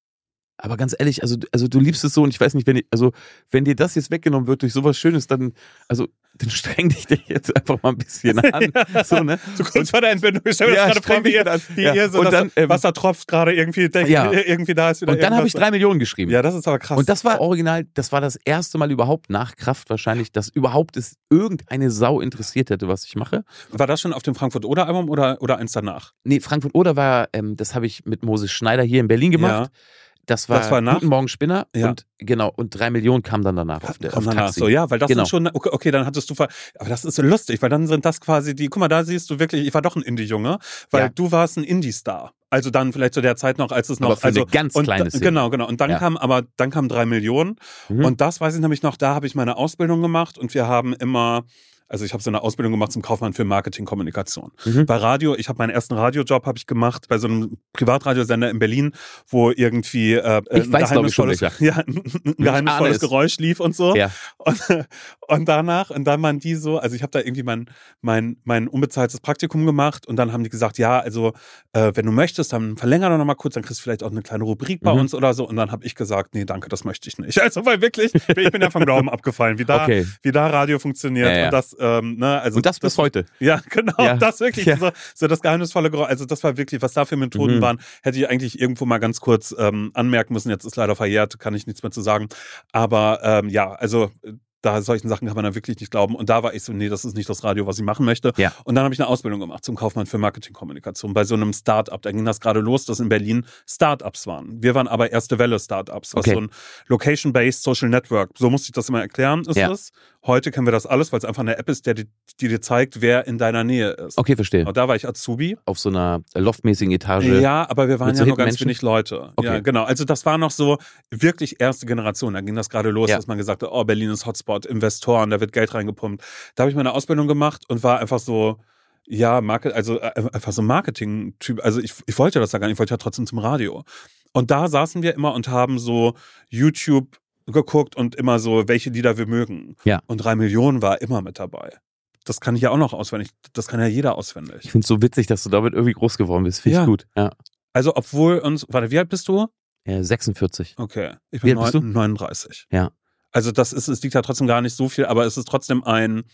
S3: aber ganz ehrlich, also, also du liebst es so und ich weiß nicht, wenn ich, also wenn dir das jetzt weggenommen wird durch sowas Schönes, dann, also dann streng dich dir jetzt einfach mal ein bisschen an. So, ne?
S2: So kurz vor der Entbindung. Ich stelle mir
S3: Ja,
S2: das gerade
S3: streng
S2: vor, wie
S3: dich
S2: ihr,
S3: an.
S2: wie
S3: Ja.
S2: ihr so,
S3: Und
S2: dass
S3: dann, ähm,
S2: Wasser tropft gerade irgendwie, denkt,
S3: Ja.
S2: irgendwie da ist wieder
S3: Und dann habe ich
S2: irgendwas.
S3: drei Millionen geschrieben.
S2: Ja, das ist aber krass.
S3: Und das war original, das war das erste Mal überhaupt nach Kraft wahrscheinlich, dass überhaupt es irgendeine Sau interessiert hätte, was ich mache.
S2: War das schon auf dem Frankfurt-Oder-Album oder, oder eins danach?
S3: Nee, Frankfurt-Oder war, ähm, das habe ich mit Moses Schneider hier in Berlin gemacht. Das war,
S2: Das war nach-
S3: Guten Morgen Spinner
S2: Ja.
S3: und genau, und drei Millionen kam dann danach auf der
S2: Komm
S3: auf
S2: danach
S3: Taxi.
S2: so, ja, weil das
S3: Genau.
S2: sind schon, okay, okay, dann hattest du, ver aber das ist so lustig, weil dann sind das quasi die, guck mal, da siehst du wirklich, ich war doch ein Indie-Junge, weil
S3: Ja.
S2: du warst ein Indie-Star. Also dann vielleicht zu der Zeit noch, als es noch,
S3: Aber für
S2: also
S3: eine ganz
S2: und
S3: kleine
S2: da,
S3: Szene.
S2: Genau, genau. Und dann
S3: Ja.
S2: kam, aber dann kamen drei Millionen
S3: Mhm.
S2: und das weiß ich nämlich noch, da habe ich meine Ausbildung gemacht und wir haben immer, also ich habe so eine Ausbildung gemacht zum Kaufmann für Marketing-Kommunikation.
S3: Mhm.
S2: Bei Radio, ich habe meinen ersten Radiojob habe ich gemacht bei so einem Privatradiosender in Berlin, wo irgendwie äh,
S3: Ich
S2: ein
S3: weiß, glaub ich, schon
S2: geheimnisvolles, ja, ein, ein geheimnisvolles
S3: es.
S2: Geräusch lief und so.
S3: Ja.
S2: Und, und danach, und dann waren die so, also ich habe da irgendwie mein, mein, mein unbezahltes Praktikum gemacht und dann haben die gesagt, ja, also äh, wenn du möchtest, dann verlänger doch noch mal kurz, dann kriegst du vielleicht auch eine kleine Rubrik bei
S3: Mhm.
S2: uns oder so. Und dann habe ich gesagt, nee, danke, das möchte ich nicht. Also weil wirklich, ich bin ja vom Glauben abgefallen, wie da,
S3: Okay.
S2: wie da Radio funktioniert
S3: Ja, ja.
S2: und das, ähm, ne, also
S3: Und das bis heute.
S2: ja, genau,
S3: Ja.
S2: das wirklich,
S3: Ja.
S2: so, so das geheimnisvolle Geräusch, also das war wirklich, was da für Methoden
S3: Mhm.
S2: waren, hätte ich eigentlich irgendwo mal ganz kurz ähm, anmerken müssen, jetzt ist leider verjährt, kann ich nichts mehr zu sagen, aber ähm, ja, also da solchen Sachen kann man dann wirklich nicht glauben und da war ich so, nee, das ist nicht das Radio, was ich machen möchte
S3: Ja.
S2: und dann habe ich eine Ausbildung gemacht zum Kaufmann für Marketingkommunikation bei so einem Start-up, da ging das gerade los, dass in Berlin Start-ups waren, wir waren aber erste Welle Start-ups, was
S3: Okay.
S2: so ein Location-Based Social Network, so musste ich das immer erklären, ist
S3: Ja.
S2: es. Heute kennen wir das alles, weil es einfach eine App ist, der, die, die dir zeigt, wer in deiner Nähe ist.
S3: Okay, verstehe.
S2: Und da war ich Azubi.
S3: Auf so einer loftmäßigen Etage.
S2: Ja, aber wir waren
S3: mit
S2: ja
S3: so
S2: nur
S3: hippen
S2: ganz
S3: Menschen?
S2: wenig Leute.
S3: Okay.
S2: Ja, genau. Also das war noch so wirklich erste Generation. Da ging das gerade los,
S3: Ja.
S2: dass man gesagt hat, oh, Berlin ist Hotspot, Investoren, da wird Geld reingepumpt. Da habe ich meine Ausbildung gemacht und war einfach so, ja, Market, also äh, einfach so ein Marketing-Typ. Also ich, ich wollte das ja gar nicht, ich wollte ja trotzdem zum Radio. Und da saßen wir immer und haben so YouTube geguckt und immer so, welche Lieder wir mögen.
S3: Ja.
S2: Und drei Millionen war immer mit dabei. Das kann ich ja auch noch auswendig. Das kann ja jeder auswendig.
S3: Ich finde es so witzig, dass du damit irgendwie groß geworden bist. Finde ich
S2: Ja.
S3: gut. Ja.
S2: Also obwohl uns, warte, wie alt bist du?
S3: ja. sechsundvierzig.
S2: Okay, ich
S3: Wie
S2: bin
S3: alt bist du?
S2: neun, neununddreißig.
S3: Ja.
S2: Also das ist, es liegt ja trotzdem gar nicht so viel, aber es ist trotzdem ein,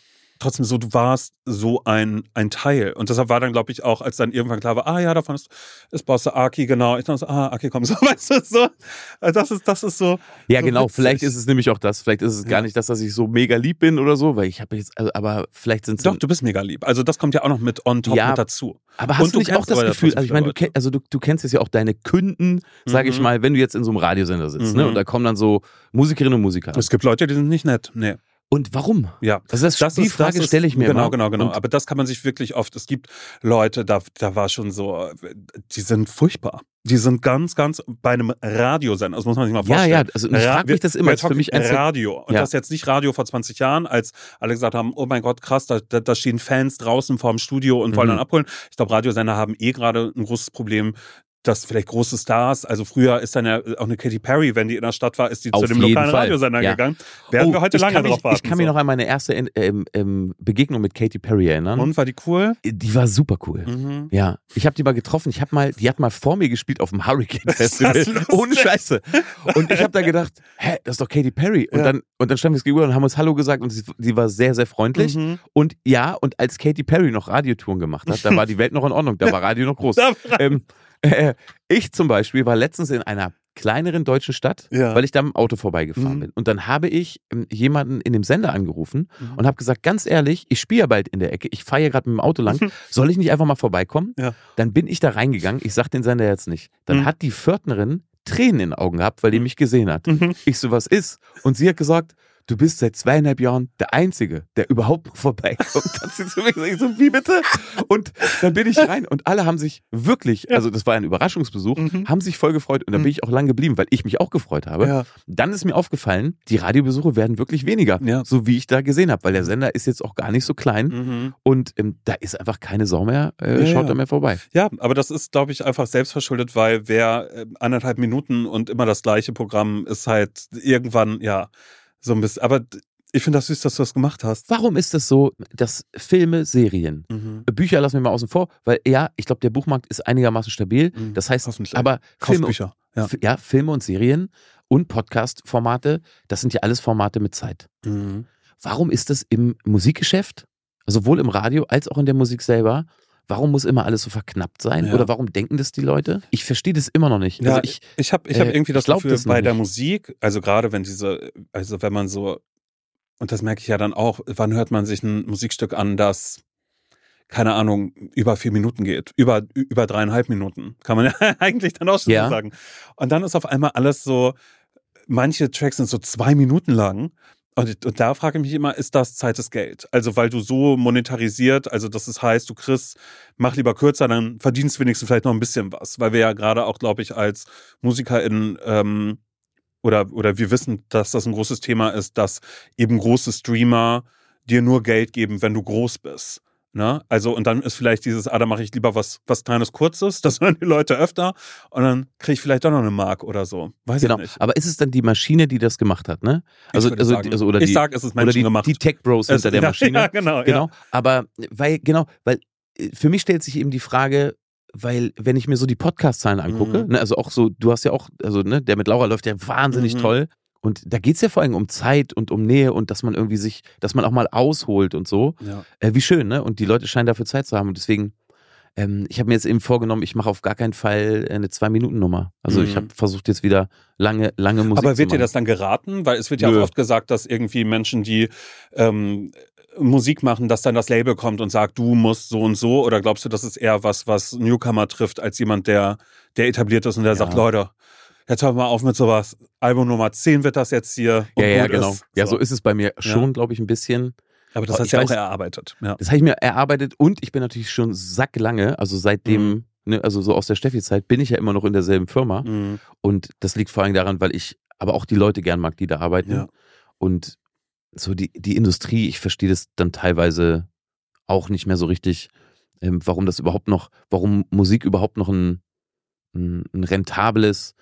S2: trotzdem so, du warst so ein, ein Teil. Und deshalb war dann, glaube ich, auch, als dann irgendwann klar war, ah ja, davon ist, ist Bosse Aki, genau. Ich dachte so, ah, Aki, komm, so, weißt du, so. Also das ist, das ist so.
S3: Ja,
S2: so
S3: genau,
S2: witzig.
S3: vielleicht ist es nämlich auch das. Vielleicht ist es
S2: Ja.
S3: gar nicht das, dass ich so mega lieb bin oder so, weil ich habe jetzt, also, aber vielleicht sind es.
S2: Doch, du bist mega lieb. Also das kommt ja auch noch mit on top
S3: Ja,
S2: mit dazu.
S3: Aber hast
S2: Und
S3: du
S2: du
S3: nicht auch
S2: kennst
S3: das
S2: aber ja
S3: Gefühl,
S2: trotzdem
S3: also ich meine, du,
S2: viele
S3: kenn, also du, du kennst jetzt ja auch deine Kunden, sage ich
S2: Mhm.
S3: mal, wenn du jetzt in so einem Radiosender sitzt, ne?
S2: Mhm.
S3: Und da kommen dann so Musikerinnen und Musiker.
S2: Es gibt Leute, die sind nicht nett. Nee.
S3: Und warum?
S2: Ja.
S3: Also das,
S2: Das
S3: die
S2: ist,
S3: Frage
S2: das ist,
S3: stelle ich mir
S2: Genau,
S3: immer.
S2: genau, genau.
S3: Und
S2: Aber das kann man sich wirklich oft, es gibt Leute, da, da war schon so, die sind furchtbar. Die sind ganz, ganz bei einem Radiosender, das muss man sich mal
S3: ja,
S2: vorstellen.
S3: ja, also ich frage mich das immer.
S2: Wir
S3: Ist für mich eins der-
S2: Radio. Und
S3: Ja.
S2: das jetzt nicht Radio vor zwanzig Jahren, als alle gesagt haben, oh mein Gott, krass, da, da, da stehen Fans draußen vorm Studio und wollen
S3: Mhm.
S2: dann abholen. Ich glaube, Radiosender haben eh gerade ein großes Problem, dass vielleicht große Stars, also früher ist dann ja auch eine Katy Perry, wenn die in der Stadt war, ist die
S3: Auf
S2: zu dem
S3: jeden
S2: lokalen
S3: Fall.
S2: Radiosender
S3: Ja.
S2: gegangen. Werden
S3: Oh,
S2: wir heute
S3: ich
S2: lange
S3: kann mich,
S2: drauf warten.
S3: Ich kann mich
S2: so.
S3: noch an meine erste ähm, ähm, Begegnung mit Katy Perry erinnern.
S2: Und war die cool?
S3: Die war super cool.
S2: Mhm.
S3: Ja, ich habe die mal getroffen. Ich habe mal, die hat mal vor mir gespielt auf dem Hurricane Festival.
S2: das lustig?
S3: Ohne Scheiße. Und ich habe da gedacht, hä, das ist doch Katy Perry. Und
S2: Ja.
S3: dann und dann standen wir uns gegenüber und haben uns Hallo gesagt und sie, sie war sehr, sehr freundlich.
S2: Mhm.
S3: Und ja, und als Katy Perry noch Radiotouren gemacht hat, da war die Welt noch in Ordnung. Da war Radio noch groß.
S2: Da war-
S3: ähm, äh, ich zum Beispiel war letztens in einer kleineren deutschen Stadt,
S2: Ja.
S3: weil ich da im Auto vorbeigefahren
S2: Mhm.
S3: bin. Und dann habe ich ähm, jemanden in dem Sender angerufen
S2: Mhm.
S3: und habe gesagt, ganz ehrlich, ich spiele ja bald in der Ecke, ich fahre hier gerade mit dem Auto lang, soll ich nicht einfach mal vorbeikommen?
S2: Ja.
S3: Dann bin ich da reingegangen, ich sag den Sender jetzt nicht. Dann
S2: Mhm.
S3: hat die Pförtnerin Tränen in den Augen gehabt, weil die mich gesehen hat.
S2: Mhm.
S3: Ich so, was ist? Und sie hat gesagt, du bist seit zweieinhalb Jahren der Einzige, der überhaupt noch vorbeikommt. Hat sie zu mir gesagt, ich so, wie bitte? Und dann bin ich rein und alle haben sich wirklich, also das war ein Überraschungsbesuch,
S2: Mhm.
S3: haben sich voll gefreut und dann bin ich auch lang geblieben, weil ich mich auch gefreut habe.
S2: Ja.
S3: Dann ist mir aufgefallen, die Radiobesuche werden wirklich weniger,
S2: Ja.
S3: so wie ich da gesehen habe, weil der Sender ist jetzt auch gar nicht so klein
S2: Mhm.
S3: und ähm, da ist einfach keine Sau mehr, äh,
S2: Ja,
S3: schaut
S2: ja.
S3: da mehr vorbei.
S2: Ja, aber das ist, glaube ich, einfach selbstverschuldet, weil wer äh, anderthalb Minuten und immer das gleiche Programm ist halt irgendwann, ja, so ein bisschen. Aber d- ich finde das süß, dass du das gemacht hast.
S3: Warum ist das so, dass Filme, Serien,
S2: Mhm.
S3: Bücher lassen wir mal außen vor, weil ja, ich glaube, der Buchmarkt ist einigermaßen stabil.
S2: Mhm.
S3: Das heißt,
S2: Hoffentlich.
S3: aber Filme,
S2: Kaufbücher. Ja.
S3: F- ja, Filme und Serien und Podcast-Formate, das sind ja alles Formate mit Zeit.
S2: Mhm.
S3: Warum ist das im Musikgeschäft, sowohl im Radio als auch in der Musik selber, warum muss immer alles so verknappt sein?
S2: Ja.
S3: Oder warum denken das die Leute? Ich verstehe das immer noch nicht.
S2: Ja,
S3: also ich,
S2: ich habe ich hab
S3: äh,
S2: irgendwie das
S3: ich glaub
S2: Gefühl,
S3: das noch
S2: bei der
S3: nicht.
S2: Musik, also gerade wenn diese, also wenn man so, und das merke ich ja dann auch, wann hört man sich ein Musikstück an, das, keine Ahnung, über vier Minuten geht, über, über dreieinhalb Minuten, kann man ja eigentlich dann auch schon
S3: Ja.
S2: so sagen. Und dann ist auf einmal alles so, manche Tracks sind so zwei Minuten lang. Und, und da frage ich mich immer, ist das Zeit ist Geld? Also weil du so monetarisiert, also dass es heißt, du kriegst, mach lieber kürzer, dann verdienst wenigstens vielleicht noch ein bisschen was. Weil wir ja gerade auch, glaube ich, als MusikerInnen ähm, oder, oder wir wissen, dass das ein großes Thema ist, dass eben große Streamer dir nur Geld geben, wenn du groß bist. Ne? Also, und dann ist vielleicht dieses, ah, da mache ich lieber was, was kleines, kurzes, das hören die Leute öfter und dann kriege ich vielleicht doch noch eine Mark oder so. Weiß
S3: genau.
S2: ich nicht.
S3: Aber ist es dann die Maschine, die das gemacht hat, ne? Also,
S2: würde
S3: also,
S2: sagen,
S3: also oder
S2: ich
S3: die,
S2: sag, es ist
S3: oder die,
S2: menschengemacht.
S3: die Tech-Bros
S2: Es-
S3: hinter der
S2: ja,
S3: Maschine.
S2: Ja, genau.
S3: Genau,
S2: Ja.
S3: aber weil, genau, weil äh, für mich stellt sich eben die Frage, weil wenn ich mir so die Podcast-Zahlen angucke,
S2: Mhm.
S3: ne, also auch so, du hast ja auch, also ne, der mit Laura läuft ja wahnsinnig
S2: Mhm.
S3: toll und da geht's ja vor allem um Zeit und um Nähe und dass man irgendwie sich, dass man auch mal ausholt und so.
S2: Ja.
S3: Äh, wie schön, ne? Und die Leute scheinen dafür Zeit zu haben und deswegen, ähm, ich habe mir jetzt eben vorgenommen, ich mache auf gar keinen Fall eine Zwei-Minuten-Nummer. Also
S2: Mhm.
S3: ich habe versucht jetzt wieder lange, lange Musik
S2: Aber
S3: zu
S2: wird dir
S3: machen.
S2: das dann geraten? Weil es wird ja
S3: Nö.
S2: auch oft gesagt, dass irgendwie Menschen, die ähm, Musik machen, dass dann das Label kommt und sagt, du musst so und so? Oder glaubst du, das ist eher was, was Newcomer trifft, als jemand, der, der etabliert ist und der
S3: Ja.
S2: sagt, Leute, jetzt hören wir mal auf mit sowas. Album Nummer zehn wird das jetzt hier. Und
S3: Ja, ja,
S2: gut
S3: genau.
S2: Ist.
S3: Ja, so ist es bei mir schon, glaube ich, ein bisschen.
S2: Aber das
S3: Aber
S2: hast
S3: ich
S2: du ja auch
S3: weiß-
S2: erarbeitet. Ja.
S3: Das habe ich mir erarbeitet und ich bin natürlich schon sacklange, also seitdem,
S2: Mhm.
S3: ne, also so aus der Steffi-Zeit, bin ich ja immer noch in derselben Firma.
S2: Mhm.
S3: Und das liegt vor allem daran, weil ich aber auch die Leute gern mag, die da arbeiten.
S2: Ja.
S3: Und so die, die Industrie, ich verstehe das dann teilweise auch nicht mehr so richtig, ähm, warum das überhaupt noch, warum Musik überhaupt noch ein, ein, ein rentables,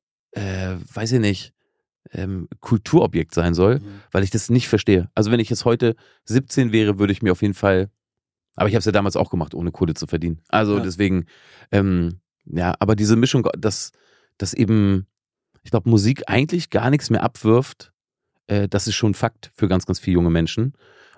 S3: äh, weiß ich nicht, ähm, Kulturobjekt sein soll,
S2: Mhm.
S3: weil ich das nicht verstehe. Also wenn ich jetzt heute siebzehn wäre, würde ich mir auf jeden Fall, aber ich habe es ja damals auch gemacht, ohne Kohle zu verdienen. Also
S2: Ja.
S3: deswegen, ähm, ja, aber diese Mischung, dass, dass eben, ich glaube, Musik eigentlich gar nichts mehr abwirft, äh, das ist schon ein Fakt für ganz, ganz viele junge Menschen.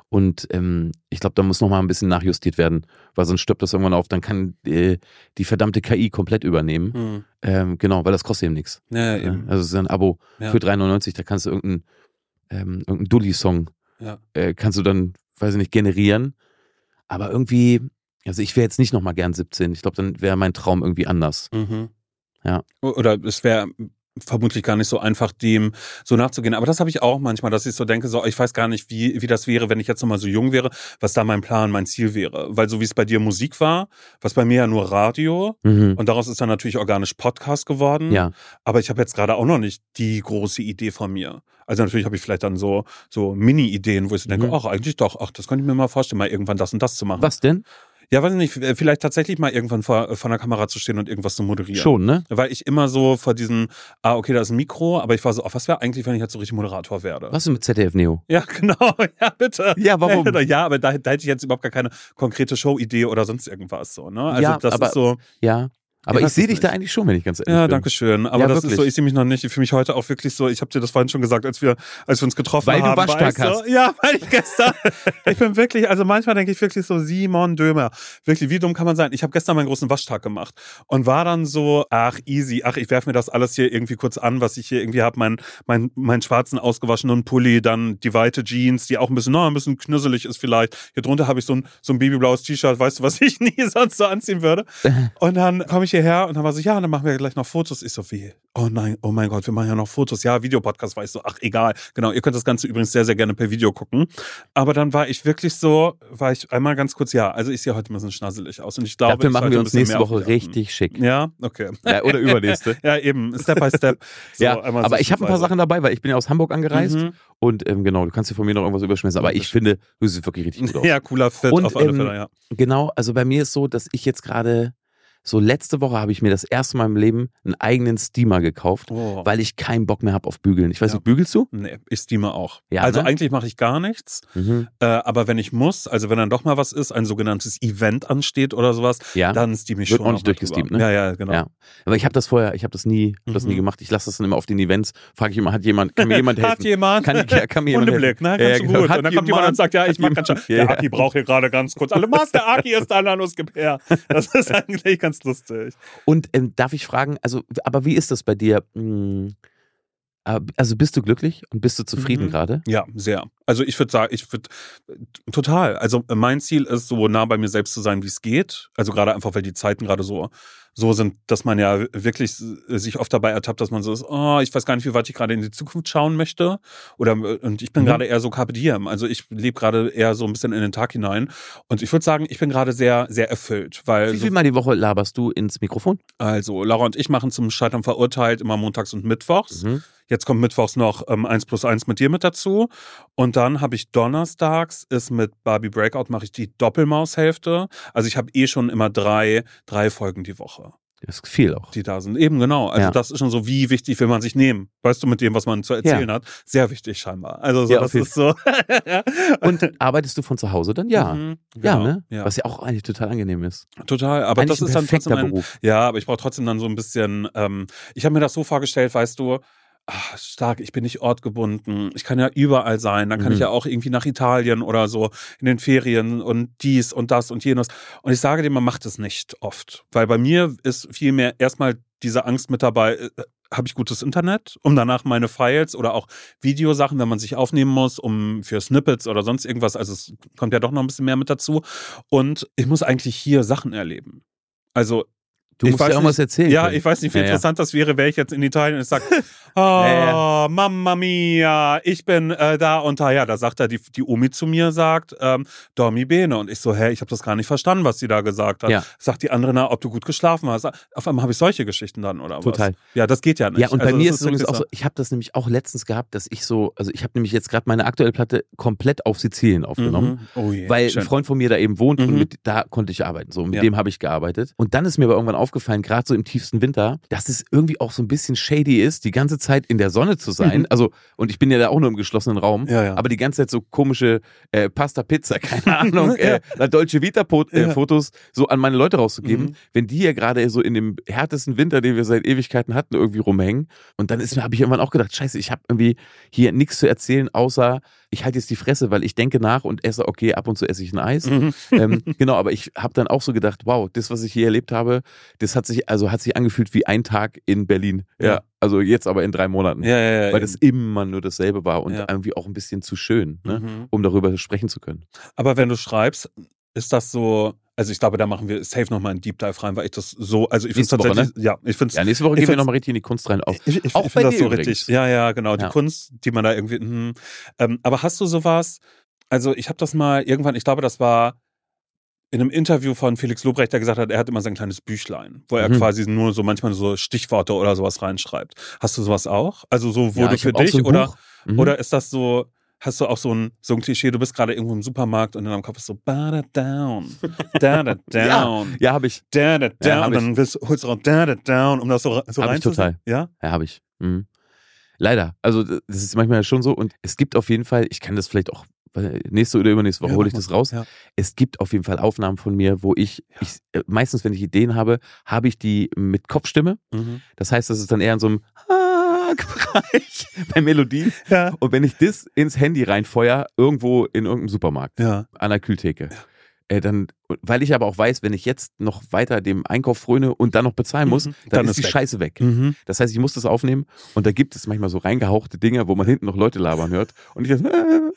S3: Und ähm, ich glaube, da muss nochmal ein bisschen nachjustiert werden, weil sonst stirbt das irgendwann auf, dann kann äh, die verdammte K I komplett übernehmen.
S2: Hm.
S3: Ähm, genau, weil das kostet eben nichts.
S2: Ja,
S3: Ja,
S2: eben.
S3: also es ist ein Abo
S2: Ja.
S3: für drei neunundneunzig, da kannst du irgendeinen ähm, irgendein Dulli-Song,
S2: Ja.
S3: äh, kannst du dann, weiß ich nicht, generieren. Aber irgendwie, also ich wäre jetzt nicht nochmal gern siebzehn. Ich glaube, dann wäre mein Traum irgendwie anders.
S2: Mhm.
S3: Ja.
S2: Oder es wäre vermutlich gar nicht so einfach, dem so nachzugehen. Aber das habe ich auch manchmal, dass ich so denke, so, ich weiß gar nicht, wie, wie das wäre, wenn ich jetzt nochmal so jung wäre, was da mein Plan, mein Ziel wäre. Weil so wie es bei dir Musik war, was bei mir ja nur Radio
S3: Mhm.
S2: und daraus ist dann natürlich organisch Podcast geworden.
S3: Ja.
S2: Aber ich habe jetzt gerade auch noch nicht die große Idee von mir. Also natürlich habe ich vielleicht dann so, so Mini-Ideen, wo ich so denke,
S3: Mhm.
S2: ach, eigentlich doch, ach, das könnte ich mir mal vorstellen, mal irgendwann das und das zu machen.
S3: Was denn?
S2: Ja, weiß ich nicht, vielleicht tatsächlich mal irgendwann vor, vor einer Kamera zu stehen und irgendwas zu moderieren.
S3: Schon, ne?
S2: Weil ich immer so vor diesem, ah, okay, da ist ein Mikro, aber ich war so, ach, was wäre eigentlich, wenn ich jetzt so richtig Moderator werde?
S3: Was ist mit Z D F Neo?
S2: Ja, genau, ja, bitte.
S3: Ja, warum?
S2: Ja, aber da, da hätte ich jetzt überhaupt gar keine konkrete Show-Idee oder sonst irgendwas so, ne? Also
S3: Ja,
S2: das
S3: aber-
S2: ist so,
S3: Ja. Aber
S2: Ich
S3: ich
S2: weiß
S3: sehe
S2: es
S3: dich da
S2: nicht.
S3: eigentlich schon, wenn ich ganz ehrlich
S2: ja,
S3: bin.
S2: danke schön. Aber
S3: Ja,
S2: das ist
S3: wirklich.
S2: so, ich sehe mich noch nicht, ich fühle mich heute auch wirklich so, ich habe dir das vorhin schon gesagt, als wir, als wir uns getroffen
S3: Weil du
S2: haben.
S3: Waschtag
S2: weißt du?
S3: hast.
S2: Ja, weil ich gestern, ich bin wirklich, also manchmal denke ich wirklich so, Simon Dömer, wirklich, wie dumm kann man sein? Ich habe gestern meinen großen Waschtag gemacht und war dann so, ach, easy, ach, ich werfe mir das alles hier irgendwie kurz an, was ich hier irgendwie habe, meinen mein, mein schwarzen ausgewaschenen Pulli, dann die weite Jeans, die auch ein bisschen, no, ein bisschen knüsselig ist vielleicht. Hier drunter habe ich so ein, so ein babyblaues T-Shirt, weißt du, was ich nie sonst so anziehen würde. Und dann komme ich hierher und dann war so, ja, dann machen wir gleich noch Fotos. Ich so, wie? Oh nein, oh mein Gott, wir machen ja noch Fotos. Ja, Videopodcast war ich so, ach egal. Genau, ihr könnt das Ganze übrigens sehr, sehr gerne per Video gucken. Aber dann war ich wirklich so, war ich einmal ganz kurz, ja, also ich sehe heute ein bisschen schnasselig aus. Und ich glaube,
S3: Dafür
S2: ich
S3: machen
S2: sollte
S3: wir
S2: ein
S3: uns
S2: bisschen
S3: nächste
S2: mehr auf
S3: Woche
S2: mich achten.
S3: richtig schick.
S2: Ja, okay.
S3: Ja, oder übernächste.
S2: Ja, eben, Step by Step. So,
S3: ja,
S2: einmal
S3: aber
S2: so
S3: ich habe ein paar
S2: schrittweise.
S3: Sachen dabei, weil ich bin ja aus Hamburg angereist.
S2: Mhm.
S3: Und ähm, genau, du kannst dir von mir noch irgendwas überschmissen. Aber ich finde, du siehst wirklich richtig gut aus.
S2: Ja, cooler Fit
S3: Und,
S2: auf alle
S3: ähm,
S2: Fälle, ja.
S3: Genau, also bei mir ist so, dass ich jetzt gerade, so letzte Woche habe ich mir das erste Mal im Leben einen eigenen Steamer gekauft,
S2: Oh.
S3: weil ich keinen Bock mehr habe auf Bügeln. Ich weiß
S2: Ja.
S3: nicht, bügelst du?
S2: Nee, ich steame auch.
S3: Ja,
S2: also
S3: ne?
S2: eigentlich mache ich gar nichts.
S3: Mhm.
S2: Äh, aber wenn ich muss, also wenn dann doch mal was ist, ein sogenanntes Event ansteht oder sowas,
S3: Ja.
S2: dann steam ich
S3: Wird
S2: schon.
S3: auch nicht
S2: noch mal
S3: durchgesteamt,
S2: drüber.
S3: ne?
S2: Ja, ja, genau.
S3: Ja. Aber ich habe das vorher, ich habe das nie, hab das
S2: Mhm.
S3: nie gemacht. Ich lasse das dann immer auf den Events. Frage ich immer, hat jemand, kann mir jemand helfen?
S2: Hat jemand?
S3: Kann, ja, kann mir jemand
S2: Hundeblick,
S3: helfen?
S2: ne?
S3: Ja,
S2: Kannst
S3: ja,
S2: du
S3: genau.
S2: gut.
S3: Hat
S2: Und dann kommt jemand und sagt, ja, ich
S3: hat
S2: mach ganz schön.
S3: jemand- Ja,
S2: Der
S3: ja.
S2: Aki braucht hier gerade ganz kurz. Alle Maß, der Aki ist da, los, gib her. Das ist eigentlich ganz lustig.
S3: Und ähm, darf ich fragen, also, aber wie ist das bei dir? Hm, äh, also bist du glücklich und bist du zufrieden
S2: Mhm.
S3: gerade?
S2: Ja, sehr. Also ich würde sagen, ich würde total. Also mein Ziel ist, so nah bei mir selbst zu sein, wie es geht. Also gerade einfach, weil die Zeiten gerade so so sind, dass man ja wirklich sich oft dabei ertappt, dass man so ist, oh, ich weiß gar nicht, wie weit ich gerade in die Zukunft schauen möchte. Oder und ich bin
S3: Mhm.
S2: gerade eher so Carpe Diem. Also ich lebe gerade eher so ein bisschen in den Tag hinein. Und ich würde sagen, ich bin gerade sehr, sehr erfüllt. Weil
S3: Wie
S2: so,
S3: viel Mal die Woche laberst du ins Mikrofon?
S2: also Laura und ich machen zum Scheitern verurteilt immer montags und mittwochs.
S3: Mhm.
S2: Jetzt kommt mittwochs noch ähm, eins plus eins mit dir mit dazu. Und dann habe ich donnerstags, ist mit Barbie Breakout, mache ich die Doppelmaushälfte. Also ich habe eh schon immer drei, drei Folgen die Woche,
S3: Das ist viel auch.
S2: die da sind. Eben genau. Also
S3: Ja.
S2: das ist schon so, wie wichtig will man sich nehmen. Weißt du, mit dem, was man zu erzählen hat. Sehr wichtig scheinbar. Also so,
S3: Ja, auf
S2: das
S3: jeden
S2: ist so.
S3: Und arbeitest du von zu Hause dann? Ja.
S2: Mhm,
S3: Ja,
S2: genau.
S3: ne?
S2: Ja,
S3: Was ja auch eigentlich total angenehm ist.
S2: total. Aber
S3: eigentlich
S2: das
S3: ein
S2: ist dann
S3: perfekter
S2: trotzdem ein,
S3: Beruf.
S2: ja, aber ich brauche trotzdem dann so ein bisschen, ähm, ich habe mir das so vorgestellt, weißt du, ach, stark, ich bin nicht ortgebunden, ich kann ja überall sein, dann kann
S3: Mhm.
S2: ich ja auch irgendwie nach Italien oder so in den Ferien und dies und das und jenes. Und ich sage dir, man macht es nicht oft, weil bei mir ist vielmehr erstmal diese Angst mit dabei, äh, habe ich gutes Internet, um danach meine Files oder auch Videosachen, wenn man sich aufnehmen muss, um für Snippets oder sonst irgendwas, also es kommt ja doch noch ein bisschen mehr mit dazu. Und ich muss eigentlich hier Sachen erleben. Also
S3: Du
S2: Ich
S3: musst
S2: weiß
S3: ja irgendwas
S2: nicht-
S3: erzählen.
S2: ja,
S3: können.
S2: ich weiß nicht, wie
S3: Ja, ja.
S2: interessant das wäre, wäre ich jetzt in Italien und ich sage, oh,
S3: Ja,
S2: Mamma mia, ich bin äh, da und da. Ja, da sagt er, die, die Omi zu mir sagt, ähm, Dormi bene. Und ich so, hä, ich habe das gar nicht verstanden, was sie da gesagt hat.
S3: Ja.
S2: Sagt die andere, na, ob du gut geschlafen hast. Auf einmal habe ich solche Geschichten dann, oder
S3: Total.
S2: was? Ja, das geht ja nicht.
S3: Ja, und bei
S2: Also,
S3: mir
S2: das
S3: ist es übrigens
S2: wirklich
S3: auch so, ich habe das nämlich auch letztens gehabt, dass ich so, also ich habe nämlich jetzt gerade meine aktuelle Platte komplett auf Sizilien aufgenommen.
S2: Mhm. Oh je,
S3: Weil
S2: schön.
S3: ein Freund von mir da eben wohnt und
S2: Mhm.
S3: mit, da konnte ich arbeiten. So, mit
S2: Ja.
S3: dem habe ich gearbeitet. Und dann ist mir aber irgendwann aufgefallen, gerade so im tiefsten Winter, dass es irgendwie auch so ein bisschen shady ist, die ganze Zeit in der Sonne zu sein. Mhm. Also, und ich bin ja da auch nur im geschlossenen Raum,
S2: ja, ja.
S3: aber die ganze Zeit so komische äh, Pasta-Pizza, keine Ahnung, äh, La Dolce Vita-Fotos äh, so an meine Leute rauszugeben, mhm. wenn die ja gerade so in dem härtesten Winter, den wir seit Ewigkeiten hatten, irgendwie rumhängen. Und dann ist mir, habe ich irgendwann auch gedacht, scheiße, ich habe irgendwie hier nichts zu erzählen, außer ich halte jetzt die Fresse, weil ich denke nach und esse, okay, ab und zu esse ich ein Eis. Mhm. Ähm, genau, aber ich habe dann auch so gedacht, wow, das, was ich hier erlebt habe, das hat sich, also hat sich angefühlt wie ein Tag in Berlin. Ja. ja. Also jetzt aber in drei Monaten.
S2: Ja, ja, ja,
S3: weil das immer nur dasselbe war und ja. irgendwie auch ein bisschen zu schön, ne, mhm. um darüber sprechen zu können.
S2: Aber wenn du schreibst, ist das so, also ich glaube, da machen wir safe nochmal einen Deep Dive rein, weil ich das so, also ich finde es tatsächlich,
S3: ne?
S2: ja, ich finde es.
S3: Ja, nächste Woche gehen wir nochmal richtig in die Kunst rein. Auch,
S2: ich ich,
S3: auch
S2: ich finde das so
S3: übrigens.
S2: richtig, ja, ja, genau, die
S3: ja.
S2: Kunst, die man da irgendwie, mh. ähm, aber hast du sowas, also ich habe das mal irgendwann, ich glaube, das war in einem Interview von Felix Lobrecht, der gesagt hat, er hat immer sein kleines Büchlein, wo er mhm. quasi nur so manchmal so Stichworte oder sowas reinschreibt. Hast du sowas auch? Also so, wo
S3: ja,
S2: du für dich
S3: so
S2: oder,
S3: mhm.
S2: oder ist das so, hast du auch so ein, so ein Klischee, du bist gerade irgendwo im Supermarkt und in deinem Kopf ist so da da down, da da down.
S3: Ja, ja habe ich.
S2: Da da down
S3: ja,
S2: und dann willst, holst du auch da da down, um das so, so
S3: rein zu total.
S2: Ja?
S3: Ja, habe ich. Mhm. Leider. Also das ist manchmal schon so und es gibt auf jeden Fall, ich kann das vielleicht auch nächste oder übernächste Woche ja, hole ich das raus. Ja. Es gibt auf jeden Fall Aufnahmen von mir, wo ich, ja. ich meistens, wenn ich Ideen habe, habe ich die mit Kopfstimme. Mhm. Das heißt, das ist dann eher in so einem Bereich bei Melodien. Ja. Und wenn ich das ins Handy reinfeuer, irgendwo in irgendeinem Supermarkt,
S2: ja.
S3: an der Kühltheke, äh, dann, weil ich aber auch weiß, wenn ich jetzt noch weiter dem Einkauf fröne und dann noch bezahlen muss, mhm. dann, dann ist, ist die weg. Scheiße weg. Mhm. Das heißt, ich muss das aufnehmen und da gibt es manchmal so reingehauchte Dinge, wo man hinten noch Leute labern hört und ich dann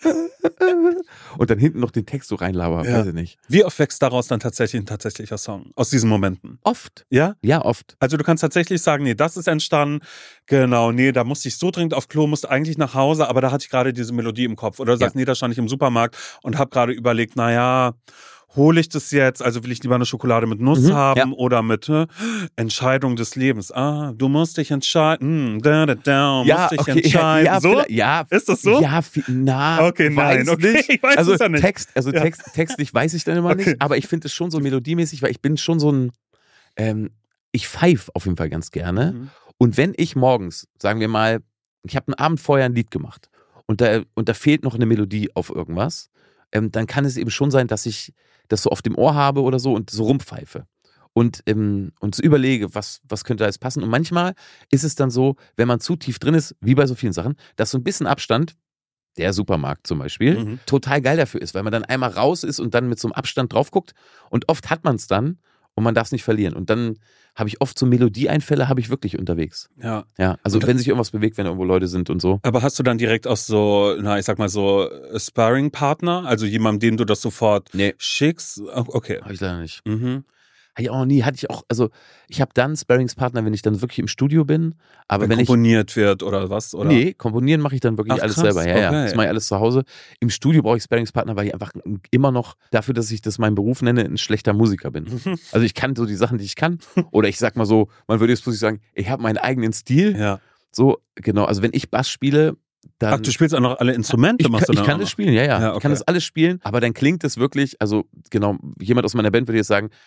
S3: und dann hinten noch den Text so reinlabern, ja. weiß ich nicht.
S2: Wie oft wächst daraus dann tatsächlich ein tatsächlicher Song? Aus diesen Momenten?
S3: Oft.
S2: Ja?
S3: Ja, oft.
S2: Also du kannst tatsächlich sagen, nee, das ist entstanden, genau, nee, da musste ich so dringend auf Klo, musste eigentlich nach Hause, aber da hatte ich gerade diese Melodie im Kopf. Oder du sagst, ja. nee, da stand ich im Supermarkt und habe gerade überlegt, naja, hole ich das jetzt, also will ich lieber eine Schokolade mit Nuss mhm, haben ja. oder mit äh, Entscheidung des Lebens. Ah, du musst dich entscheiden. Da, da, da,
S3: ja,
S2: musst dich
S3: okay,
S2: entscheiden.
S3: Ja,
S2: so?
S3: Ja,
S2: ist das so?
S3: Ja, na,
S2: okay, nein, okay,
S3: nicht.
S2: Ich weiß
S3: also
S2: es ja nicht.
S3: Text, also
S2: ja.
S3: Text, textlich weiß ich dann immer okay. nicht, aber ich finde es schon so melodiemäßig, weil ich bin schon so ein, ähm, ich pfeife auf jeden Fall ganz gerne. Mhm. Und wenn ich morgens, sagen wir mal, ich habe einen Abend vorher ein Lied gemacht und da, und da fehlt noch eine Melodie auf irgendwas, ähm, dann kann es eben schon sein, dass ich das so auf dem Ohr habe oder so und so rumpfeife und, ähm, und so überlege, was, was könnte da jetzt passen. Und manchmal ist es dann so, wenn man zu tief drin ist, wie bei so vielen Sachen, dass so ein bisschen Abstand, der Supermarkt zum Beispiel, mhm. total geil dafür ist, weil man dann einmal raus ist und dann mit so einem Abstand drauf guckt und oft hat man es dann und man darf es nicht verlieren. Und dann habe ich oft so Melodieeinfälle, habe ich wirklich unterwegs.
S2: Ja.
S3: Ja, also wenn sich irgendwas bewegt, wenn irgendwo Leute sind und so.
S2: Aber hast du dann direkt auch so, na, ich sag mal so, Sparring-Partner? Also jemandem, dem du das sofort
S3: nee.
S2: schickst? Okay.
S3: Habe ich leider nicht.
S2: Mhm.
S3: Hatte ich auch noch nie, hatte ich auch, also ich habe dann Sparringspartner, wenn ich dann wirklich im Studio bin, aber wenn, wenn
S2: komponiert
S3: ich,
S2: wird oder was? Oder?
S3: Nee, komponieren mache ich dann wirklich Ach, alles
S2: krass,
S3: selber. Ja,
S2: okay.
S3: ja, das mache ich alles zu Hause. Im Studio brauche ich Sparringspartner, weil ich einfach immer noch, dafür, dass ich das meinen Beruf nenne, ein schlechter Musiker bin. Also ich kann so die Sachen, die ich kann, oder ich sag mal so, man würde jetzt plötzlich sagen, ich habe meinen eigenen Stil.
S2: Ja.
S3: So, genau, also wenn ich Bass spiele, dann,
S2: Ach, du spielst auch noch alle Instrumente?
S3: Ich,
S2: machst du
S3: ich kann das spielen, ja, ja.
S2: ja okay.
S3: Ich kann das alles spielen, aber dann klingt es wirklich, also genau, jemand aus meiner Band würde jetzt sagen,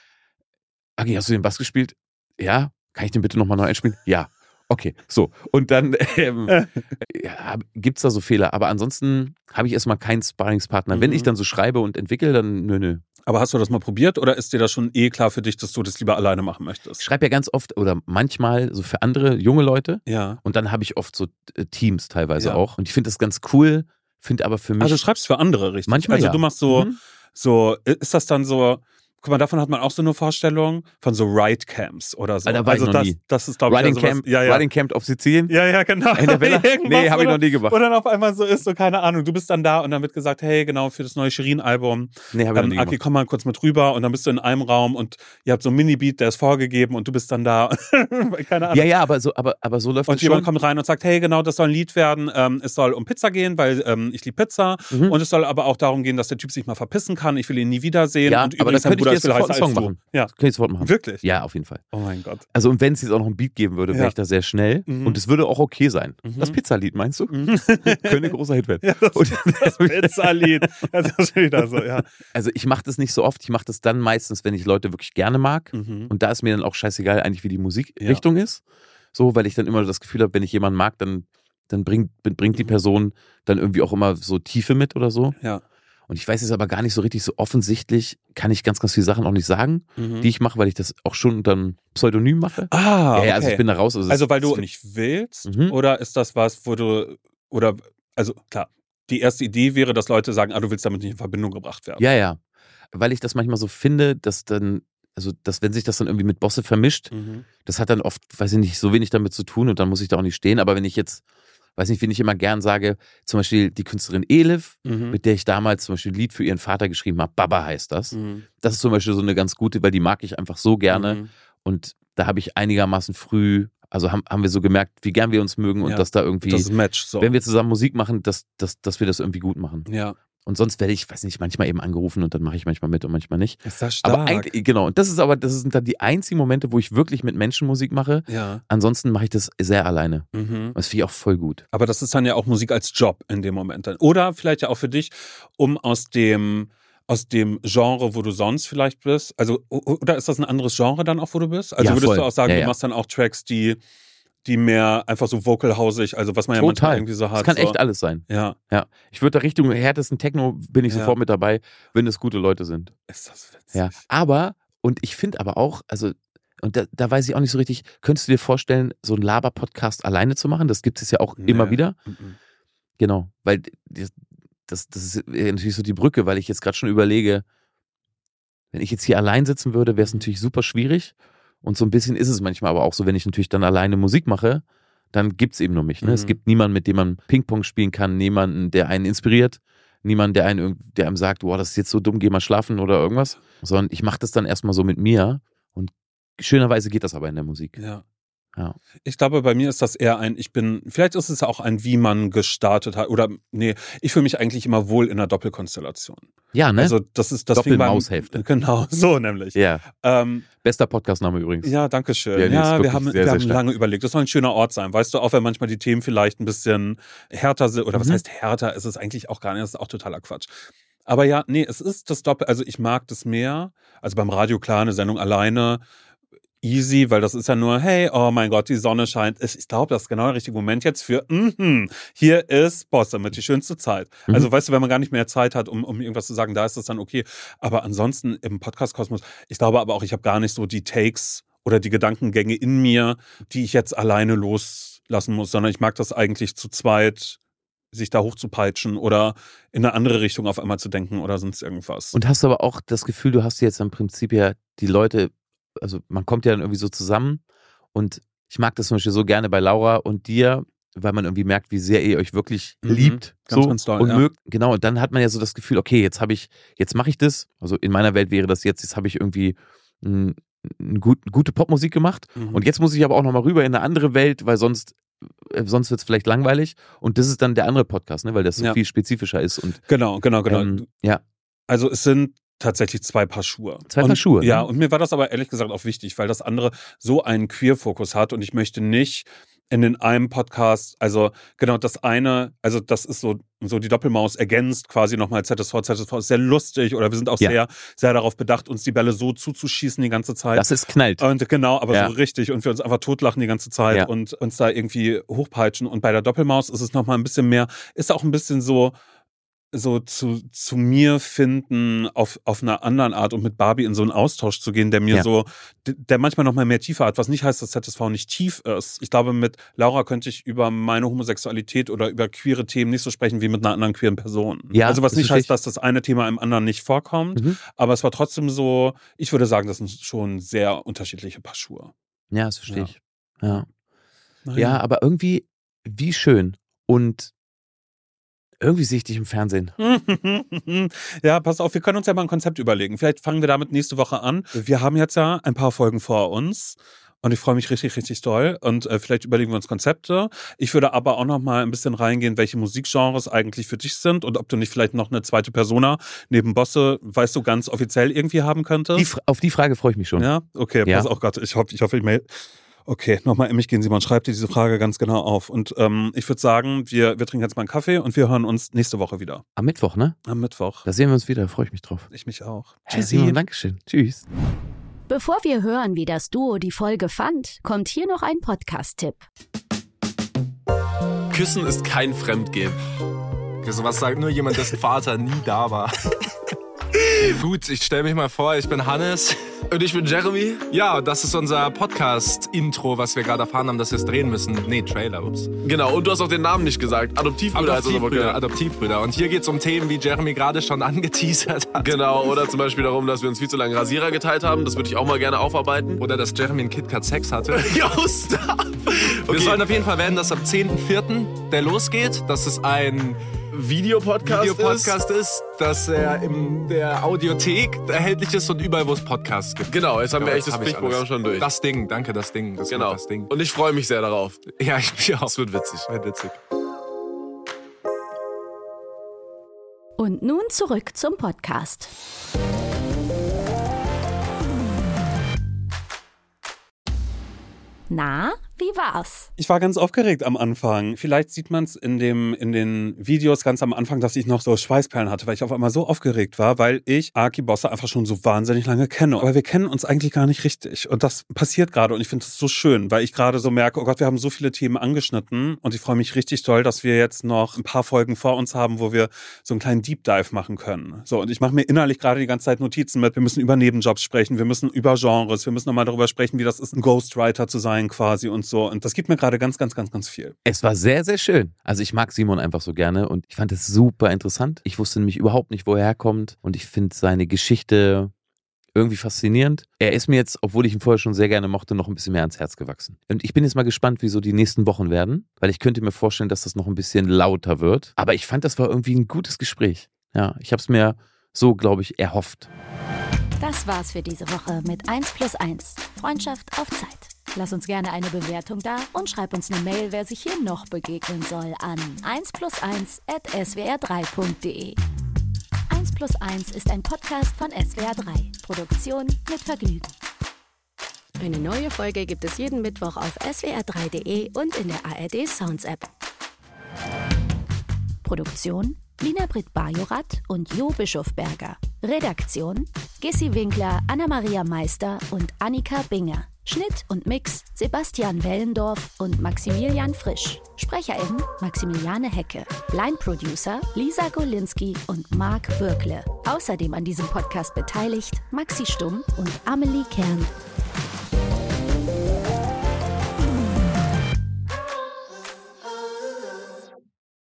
S3: Agi, hast du den Bass gespielt? Ja. Kann ich den bitte nochmal neu einspielen? Ja. Okay, so. Und dann ähm, ja, gibt es da so Fehler. Aber ansonsten habe ich erstmal keinen Sparringspartner. Mhm. Wenn ich dann so schreibe und entwickle, dann nö, nö.
S2: Aber hast du das mal probiert oder ist dir das schon eh klar für dich, dass du das lieber alleine machen möchtest?
S3: Ich schreibe ja ganz oft oder manchmal so für andere junge Leute.
S2: Ja.
S3: Und dann habe ich oft so äh, Teams teilweise ja. auch. Und ich finde das ganz cool, finde aber für mich...
S2: Also du schreibst für andere, richtig?
S3: Manchmal
S2: Also
S3: ja.
S2: du machst so,
S3: mhm.
S2: so, ist das dann so... Guck mal, davon hat man auch so eine Vorstellung von so Ride-Camps oder so.
S3: Ah, da war
S2: also
S3: ich noch
S2: das,
S3: nie.
S2: das ist, glaube ich,
S3: Riding
S2: also
S3: Camp,
S2: was, ja, ja.
S3: Riding Camp auf Sizilien?
S2: Ja, ja, genau.
S3: In der Villa? Nee, habe ich noch nie gemacht.
S2: Und dann auf einmal so ist, so keine Ahnung, du bist dann da und dann wird gesagt, hey, genau, für das neue Shirin-Album,
S3: nee, habe ich
S2: ähm,
S3: noch nie
S2: Aki,
S3: gemacht.
S2: komm mal kurz mit rüber und dann bist du in einem Raum und ihr habt so einen Mini-Beat, der ist vorgegeben und du bist dann da. Keine Ahnung.
S3: Ja, ja, aber so, aber, aber so läuft
S2: und
S3: es
S2: Und jemand
S3: schon.
S2: kommt rein und sagt, hey, genau, das soll ein Lied werden, ähm, es soll um Pizza gehen, weil ähm, ich liebe Pizza
S3: Mhm.
S2: und es soll aber auch darum gehen, dass der Typ sich mal verpissen kann, ich will ihn nie wiedersehen
S3: Ja,
S2: und
S3: aber
S2: übrigens
S3: dann
S2: sein
S3: könnte
S2: oder
S3: dir
S2: ich will
S3: sofort
S2: heißer
S3: einen Song
S2: als du.
S3: machen.
S2: Ja.
S3: Das kann ich sofort machen.
S2: Wirklich?
S3: Ja, auf jeden Fall.
S2: Oh mein Gott.
S3: Also und wenn es jetzt auch noch ein Beat geben würde, wäre
S2: Ja.
S3: ich da sehr schnell.
S2: Mhm.
S3: Und es würde auch okay sein.
S2: Mhm.
S3: Das Pizzalied, meinst du?
S2: Mhm.
S3: Könnte ein großer Hit werden.
S2: Ja, das,
S3: Und-
S2: das Pizzalied. Das ist wieder so, ja.
S3: Also ich mache das nicht so oft. Ich mache das dann meistens, wenn ich Leute wirklich gerne mag.
S2: Mhm.
S3: Und da ist mir dann auch scheißegal eigentlich, wie die Musikrichtung ist. So, weil ich dann immer das Gefühl habe, wenn ich jemanden mag, dann, dann bringt, bringt die
S2: Mhm.
S3: Person dann irgendwie auch immer so Tiefe mit oder so.
S2: Ja.
S3: Und ich weiß jetzt aber gar nicht so richtig, so offensichtlich kann ich ganz, ganz viele Sachen auch nicht sagen,
S2: Mhm.
S3: die ich mache, weil ich das auch schon unter einem Pseudonym mache.
S2: Ah,
S3: ja,
S2: okay.
S3: ja, also ich bin da raus. Also,
S2: Also weil du
S3: das-
S2: nicht willst
S3: Mhm.
S2: oder ist das was, wo du, oder, also klar, die erste Idee wäre, dass Leute sagen, ah, du willst damit nicht in Verbindung gebracht werden.
S3: Ja, ja. Weil ich das manchmal so finde, dass dann, also dass wenn sich das dann irgendwie mit Bosse vermischt,
S2: Mhm.
S3: das hat dann oft, weiß ich nicht, so wenig damit zu tun und dann muss ich da auch nicht stehen. Aber wenn ich jetzt, weiß nicht, wen ich immer gern sage, zum Beispiel die Künstlerin Elif,
S2: Mhm.
S3: mit der ich damals zum Beispiel ein Lied für ihren Vater geschrieben habe, Baba heißt das.
S2: Mhm.
S3: Das ist zum Beispiel so eine ganz gute, weil die mag ich einfach so gerne.
S2: Mhm.
S3: Und da habe ich einigermaßen früh, also haben, haben wir so gemerkt, wie gern wir uns mögen und
S2: Ja,
S3: dass da irgendwie,
S2: Das ist ein Match, so.
S3: wenn wir zusammen Musik machen, dass, dass, dass wir das irgendwie gut machen.
S2: Ja.
S3: Und sonst werde ich, weiß nicht, manchmal eben angerufen und dann mache ich manchmal mit und manchmal nicht.
S2: Ist das stark.
S3: Aber eigentlich, genau, und das ist aber, das sind dann die einzigen Momente, wo ich wirklich mit Menschen Musik mache.
S2: Ja.
S3: Ansonsten mache ich das sehr alleine.
S2: Mhm.
S3: Das finde ich auch voll gut.
S2: Aber das ist dann ja auch Musik als Job in dem Moment dann. Oder vielleicht ja auch für dich, um aus dem, aus dem Genre, wo du sonst vielleicht bist, also, o- oder ist das ein anderes Genre dann auch, wo du bist? Also
S3: Ja,
S2: würdest
S3: voll.
S2: du auch sagen,
S3: Ja,
S2: du
S3: ja.
S2: machst dann auch Tracks, die, die mehr einfach so vocalhausig, also was man ja manchmal
S3: Total.
S2: irgendwie so hat.
S3: Das kann
S2: so.
S3: echt alles sein.
S2: Ja.
S3: Ja. Ich würde da Richtung härtesten Techno bin ich
S2: Ja.
S3: sofort mit dabei, wenn es gute Leute sind.
S2: Ist das witzig.
S3: Ja. Aber, und ich finde aber auch, also, und da, da weiß ich auch nicht so richtig, könntest du dir vorstellen, so einen Laber-Podcast alleine zu machen? Das gibt es ja auch
S2: Nee.
S3: immer wieder.
S2: Mhm.
S3: Genau, weil das, das, das ist natürlich so die Brücke, weil ich jetzt gerade schon überlege, wenn ich jetzt hier allein sitzen würde, wäre es
S2: Mhm.
S3: natürlich super schwierig. Und so ein bisschen ist es manchmal aber auch so, wenn ich natürlich dann alleine Musik mache, dann gibt es eben nur mich. Ne?
S2: Mhm.
S3: Es gibt niemanden, mit dem man Ping-Pong spielen kann, niemanden, der einen inspiriert, niemanden, der, einen, irg- der einem sagt, boah, das ist jetzt so dumm, geh mal schlafen oder irgendwas. Sondern ich mache das dann erstmal so mit mir und schönerweise geht das aber in der Musik.
S2: Ja.
S3: Ja.
S2: Ich glaube, bei mir ist das eher ein, ich bin, vielleicht ist es ja auch ein, wie man gestartet hat, oder, nee, ich fühle mich eigentlich immer wohl in einer Doppelkonstellation.
S3: Ja, ne?
S2: Also, das ist das fing beim-
S3: Doppelmaushälfte.
S2: Genau, so nämlich.
S3: ja,
S2: Ähm,
S3: bester Podcastname übrigens.
S2: ja, danke schön.
S3: Ja,
S2: Ja,
S3: nee, ist
S2: wir
S3: wirklich
S2: haben,
S3: sehr,
S2: wir
S3: sehr
S2: haben
S3: stark.
S2: lange überlegt. Das soll ein schöner Ort sein, weißt du, auch wenn manchmal die Themen vielleicht ein bisschen härter sind, oder was
S3: Mhm.
S2: heißt härter, ist es eigentlich auch gar nicht, das ist auch totaler Quatsch. Aber ja, nee, es ist das Doppel, also ich mag das mehr, also beim Radio klar, eine Sendung alleine, easy, weil das ist ja nur, hey, oh mein Gott, die Sonne scheint. Ich, ich glaube, das ist genau der richtige Moment jetzt für, mhm, hier ist Bosse mit die schönste Zeit.
S3: Mhm.
S2: Also weißt du, wenn man gar nicht mehr Zeit hat, um, um irgendwas zu sagen, da ist das dann okay. Aber ansonsten im Podcast-Kosmos, ich glaube aber auch, ich habe gar nicht so die Takes oder die Gedankengänge in mir, die ich jetzt alleine loslassen muss, sondern ich mag das eigentlich zu zweit, sich da hochzupeitschen oder in eine andere Richtung auf einmal zu denken oder sonst irgendwas.
S3: Und hast du aber auch das Gefühl, du hast jetzt im Prinzip ja die Leute, also man kommt ja dann irgendwie so zusammen und ich mag das zum Beispiel so gerne bei Laura und dir, weil man irgendwie merkt, wie sehr ihr euch wirklich
S2: Mhm.
S3: liebt.
S2: Ganz,
S3: so,
S2: ganz doll,
S3: und
S2: ja.
S3: mögt. Genau, und dann hat man ja so das Gefühl, okay, jetzt habe ich, jetzt mache ich das. Also in meiner Welt wäre das jetzt, jetzt habe ich irgendwie mh, eine gut, gute Popmusik gemacht
S2: Mhm.
S3: und jetzt muss ich aber auch nochmal rüber in eine andere Welt, weil sonst, äh, sonst wird es vielleicht langweilig. Und das ist dann der andere Podcast, ne? Weil das so
S2: Ja.
S3: viel spezifischer ist. Und
S2: Genau, genau, genau.
S3: ähm, ja,
S2: Also es sind tatsächlich zwei Paar Schuhe.
S3: Zwei
S2: und,
S3: Paar Schuhe,
S2: Ja,
S3: ne?
S2: und mir war das aber ehrlich gesagt auch wichtig, weil das andere so einen Queer-Fokus hat und ich möchte nicht in den einem Podcast, also genau das eine, also das ist so, so die Doppelmaus ergänzt quasi nochmal Z S V, Z S V ist sehr lustig oder wir sind auch
S3: Ja.
S2: sehr, sehr darauf bedacht, uns die Bälle so zuzuschießen die ganze Zeit.
S3: das ist knallt.
S2: Und genau, aber
S3: Ja.
S2: so richtig und wir uns einfach totlachen die ganze Zeit
S3: Ja.
S2: und uns da irgendwie hochpeitschen. Und bei der Doppelmaus ist es nochmal ein bisschen mehr, ist auch ein bisschen so, so zu, zu mir finden auf, auf einer anderen Art und mit Barbie in so einen Austausch zu gehen, der mir
S3: Ja.
S2: so, d- der manchmal nochmal mehr Tiefe hat, was nicht heißt, dass Z S V nicht tief ist. Ich glaube, mit Laura könnte ich über meine Homosexualität oder über queere Themen nicht so sprechen wie mit einer anderen queeren Person.
S3: Ja,
S2: also was
S3: das
S2: nicht
S3: verstehe
S2: heißt, dass das eine Thema im anderen nicht vorkommt,
S3: Mhm.
S2: aber es war trotzdem so, ich würde sagen, das sind schon sehr unterschiedliche Paar Schuhe.
S3: Ja, das verstehe
S2: Ja.
S3: ich. Ja.
S2: Naja.
S3: Ja, aber irgendwie, wie schön. Und irgendwie sehe ich dich im Fernsehen.
S2: Ja, pass auf, wir können uns ja mal ein Konzept überlegen. Vielleicht fangen wir damit nächste Woche an. Wir haben jetzt ja ein paar Folgen vor uns Und ich freue mich richtig, richtig doll. Und äh, vielleicht überlegen wir uns Konzepte. Ich würde aber auch noch mal ein bisschen reingehen, welche Musikgenres eigentlich für dich sind und ob du nicht vielleicht noch eine zweite Persona neben Bosse, weißt du, ganz offiziell irgendwie haben könntest.
S3: Die, auf die Frage freue ich mich schon.
S2: Ja, okay.
S3: Ja.
S2: Pass auch Gott, ich hoffe, ich hoffe, ich mail. Okay, nochmal in mich gehen, Simon. Schreib dir diese Frage ganz genau auf. Und ähm, ich würde sagen, wir, wir trinken jetzt mal einen Kaffee und wir hören uns nächste Woche wieder.
S3: Am Mittwoch, ne?
S2: Am Mittwoch.
S3: Da sehen wir uns wieder, da freue ich mich drauf.
S2: Ich mich auch.
S3: Hey, Simon, Dankeschön. Tschüss.
S4: Bevor wir hören, wie das Duo die Folge fand, kommt hier noch ein Podcast-Tipp.
S1: Küssen ist kein Fremdgehen.
S7: Okay, sowas sagt nur jemand, dessen Vater nie da war. Gut, ich stelle mich mal vor, ich bin Hannes.
S1: Und ich bin Jeremy.
S7: Ja, das ist unser Podcast-Intro, was wir gerade erfahren haben, dass wir es drehen müssen. Nee, Trailer, ups.
S1: Genau, und du hast auch den Namen nicht gesagt. Adoptivbrüder heißt das aber
S7: Adoptivbrüder,
S1: genau.
S7: Adoptivbrüder. Und hier geht es um Themen, wie Jeremy gerade schon angeteasert hat.
S1: Genau, oder zum Beispiel darum, dass wir uns viel zu lange Rasierer geteilt haben. Das würde ich auch mal gerne aufarbeiten.
S7: Oder dass Jeremy in KitKat Sex hatte.
S1: Jo, stop! Okay.
S7: Wir sollen auf jeden Fall werden, dass am zehnten vierten der losgeht. Dass es ein
S1: Videopodcast,
S7: Videopodcast ist, dass er in der Audiothek erhältlich ist und überall, wo es Podcasts gibt.
S1: Genau, jetzt haben wir echt das
S7: hab ich
S1: Pflichtprogramm
S7: alles.
S1: schon durch.
S7: Das Ding, danke, das Ding. Das
S1: genau.
S7: wird das Ding.
S1: Und ich freue mich sehr darauf.
S7: Ja, ich mich auch.
S1: Das wird witzig.
S7: Wird witzig.
S4: Und nun zurück zum Podcast. Na, wie war's?
S2: Ich war ganz aufgeregt am Anfang. Vielleicht sieht man es in dem in den Videos ganz am Anfang, dass ich noch so Schweißperlen hatte, weil ich auf einmal so aufgeregt war, weil ich Aki Bosse einfach schon so wahnsinnig lange kenne. Aber wir kennen uns eigentlich gar nicht richtig. Und das passiert gerade und ich finde es so schön, weil ich gerade so merke, oh Gott, wir haben so viele Themen angeschnitten und ich freue mich richtig doll, dass wir jetzt noch ein paar Folgen vor uns haben, wo wir so einen kleinen Deep Dive machen können. So, und ich mache mir innerlich gerade die ganze Zeit Notizen mit, wir müssen über Nebenjobs sprechen, wir müssen über Genres, wir müssen nochmal darüber sprechen, wie das ist, ein Ghostwriter zu sein quasi und so. Und das gibt mir gerade ganz, ganz, ganz, ganz viel.
S3: Es war sehr, sehr schön. Also ich mag Simon einfach so gerne und ich fand es super interessant. Ich wusste nämlich überhaupt nicht, wo er herkommt und ich finde seine Geschichte irgendwie faszinierend. Er ist mir jetzt, obwohl ich ihn vorher schon sehr gerne mochte, noch ein bisschen mehr ans Herz gewachsen. Und ich bin jetzt mal gespannt, wie so die nächsten Wochen werden, weil ich könnte mir vorstellen, dass das noch ein bisschen lauter wird. Aber ich fand, das war irgendwie ein gutes Gespräch. Ja, ich habe es mir so, glaube ich, erhofft.
S4: Das war's für diese Woche mit eins plus eins. Freundschaft auf Zeit. Lass uns gerne eine Bewertung da und schreib uns eine Mail, wer sich hier noch begegnen soll, an eins plus eins at s w r drei punkt d e. eins plus eins ist ein Podcast von S W R drei. Produktion mit Vergnügen. Eine neue Folge gibt es jeden Mittwoch auf s w r drei punkt d e und in der A R D Sounds App. Produktion Lina Britt Bajorath und Jo Bischofberger. Redaktion Gissi Winkler, Anna-Maria Meister und Annika Binger. Schnitt und Mix Sebastian Wellendorf und Maximilian Frisch. SprecherInnen Maximiliane Hecke. Line-Producer Lisa Golinski und Marc Bürkle. Außerdem an diesem Podcast beteiligt Maxi Stumm und Amelie Kern.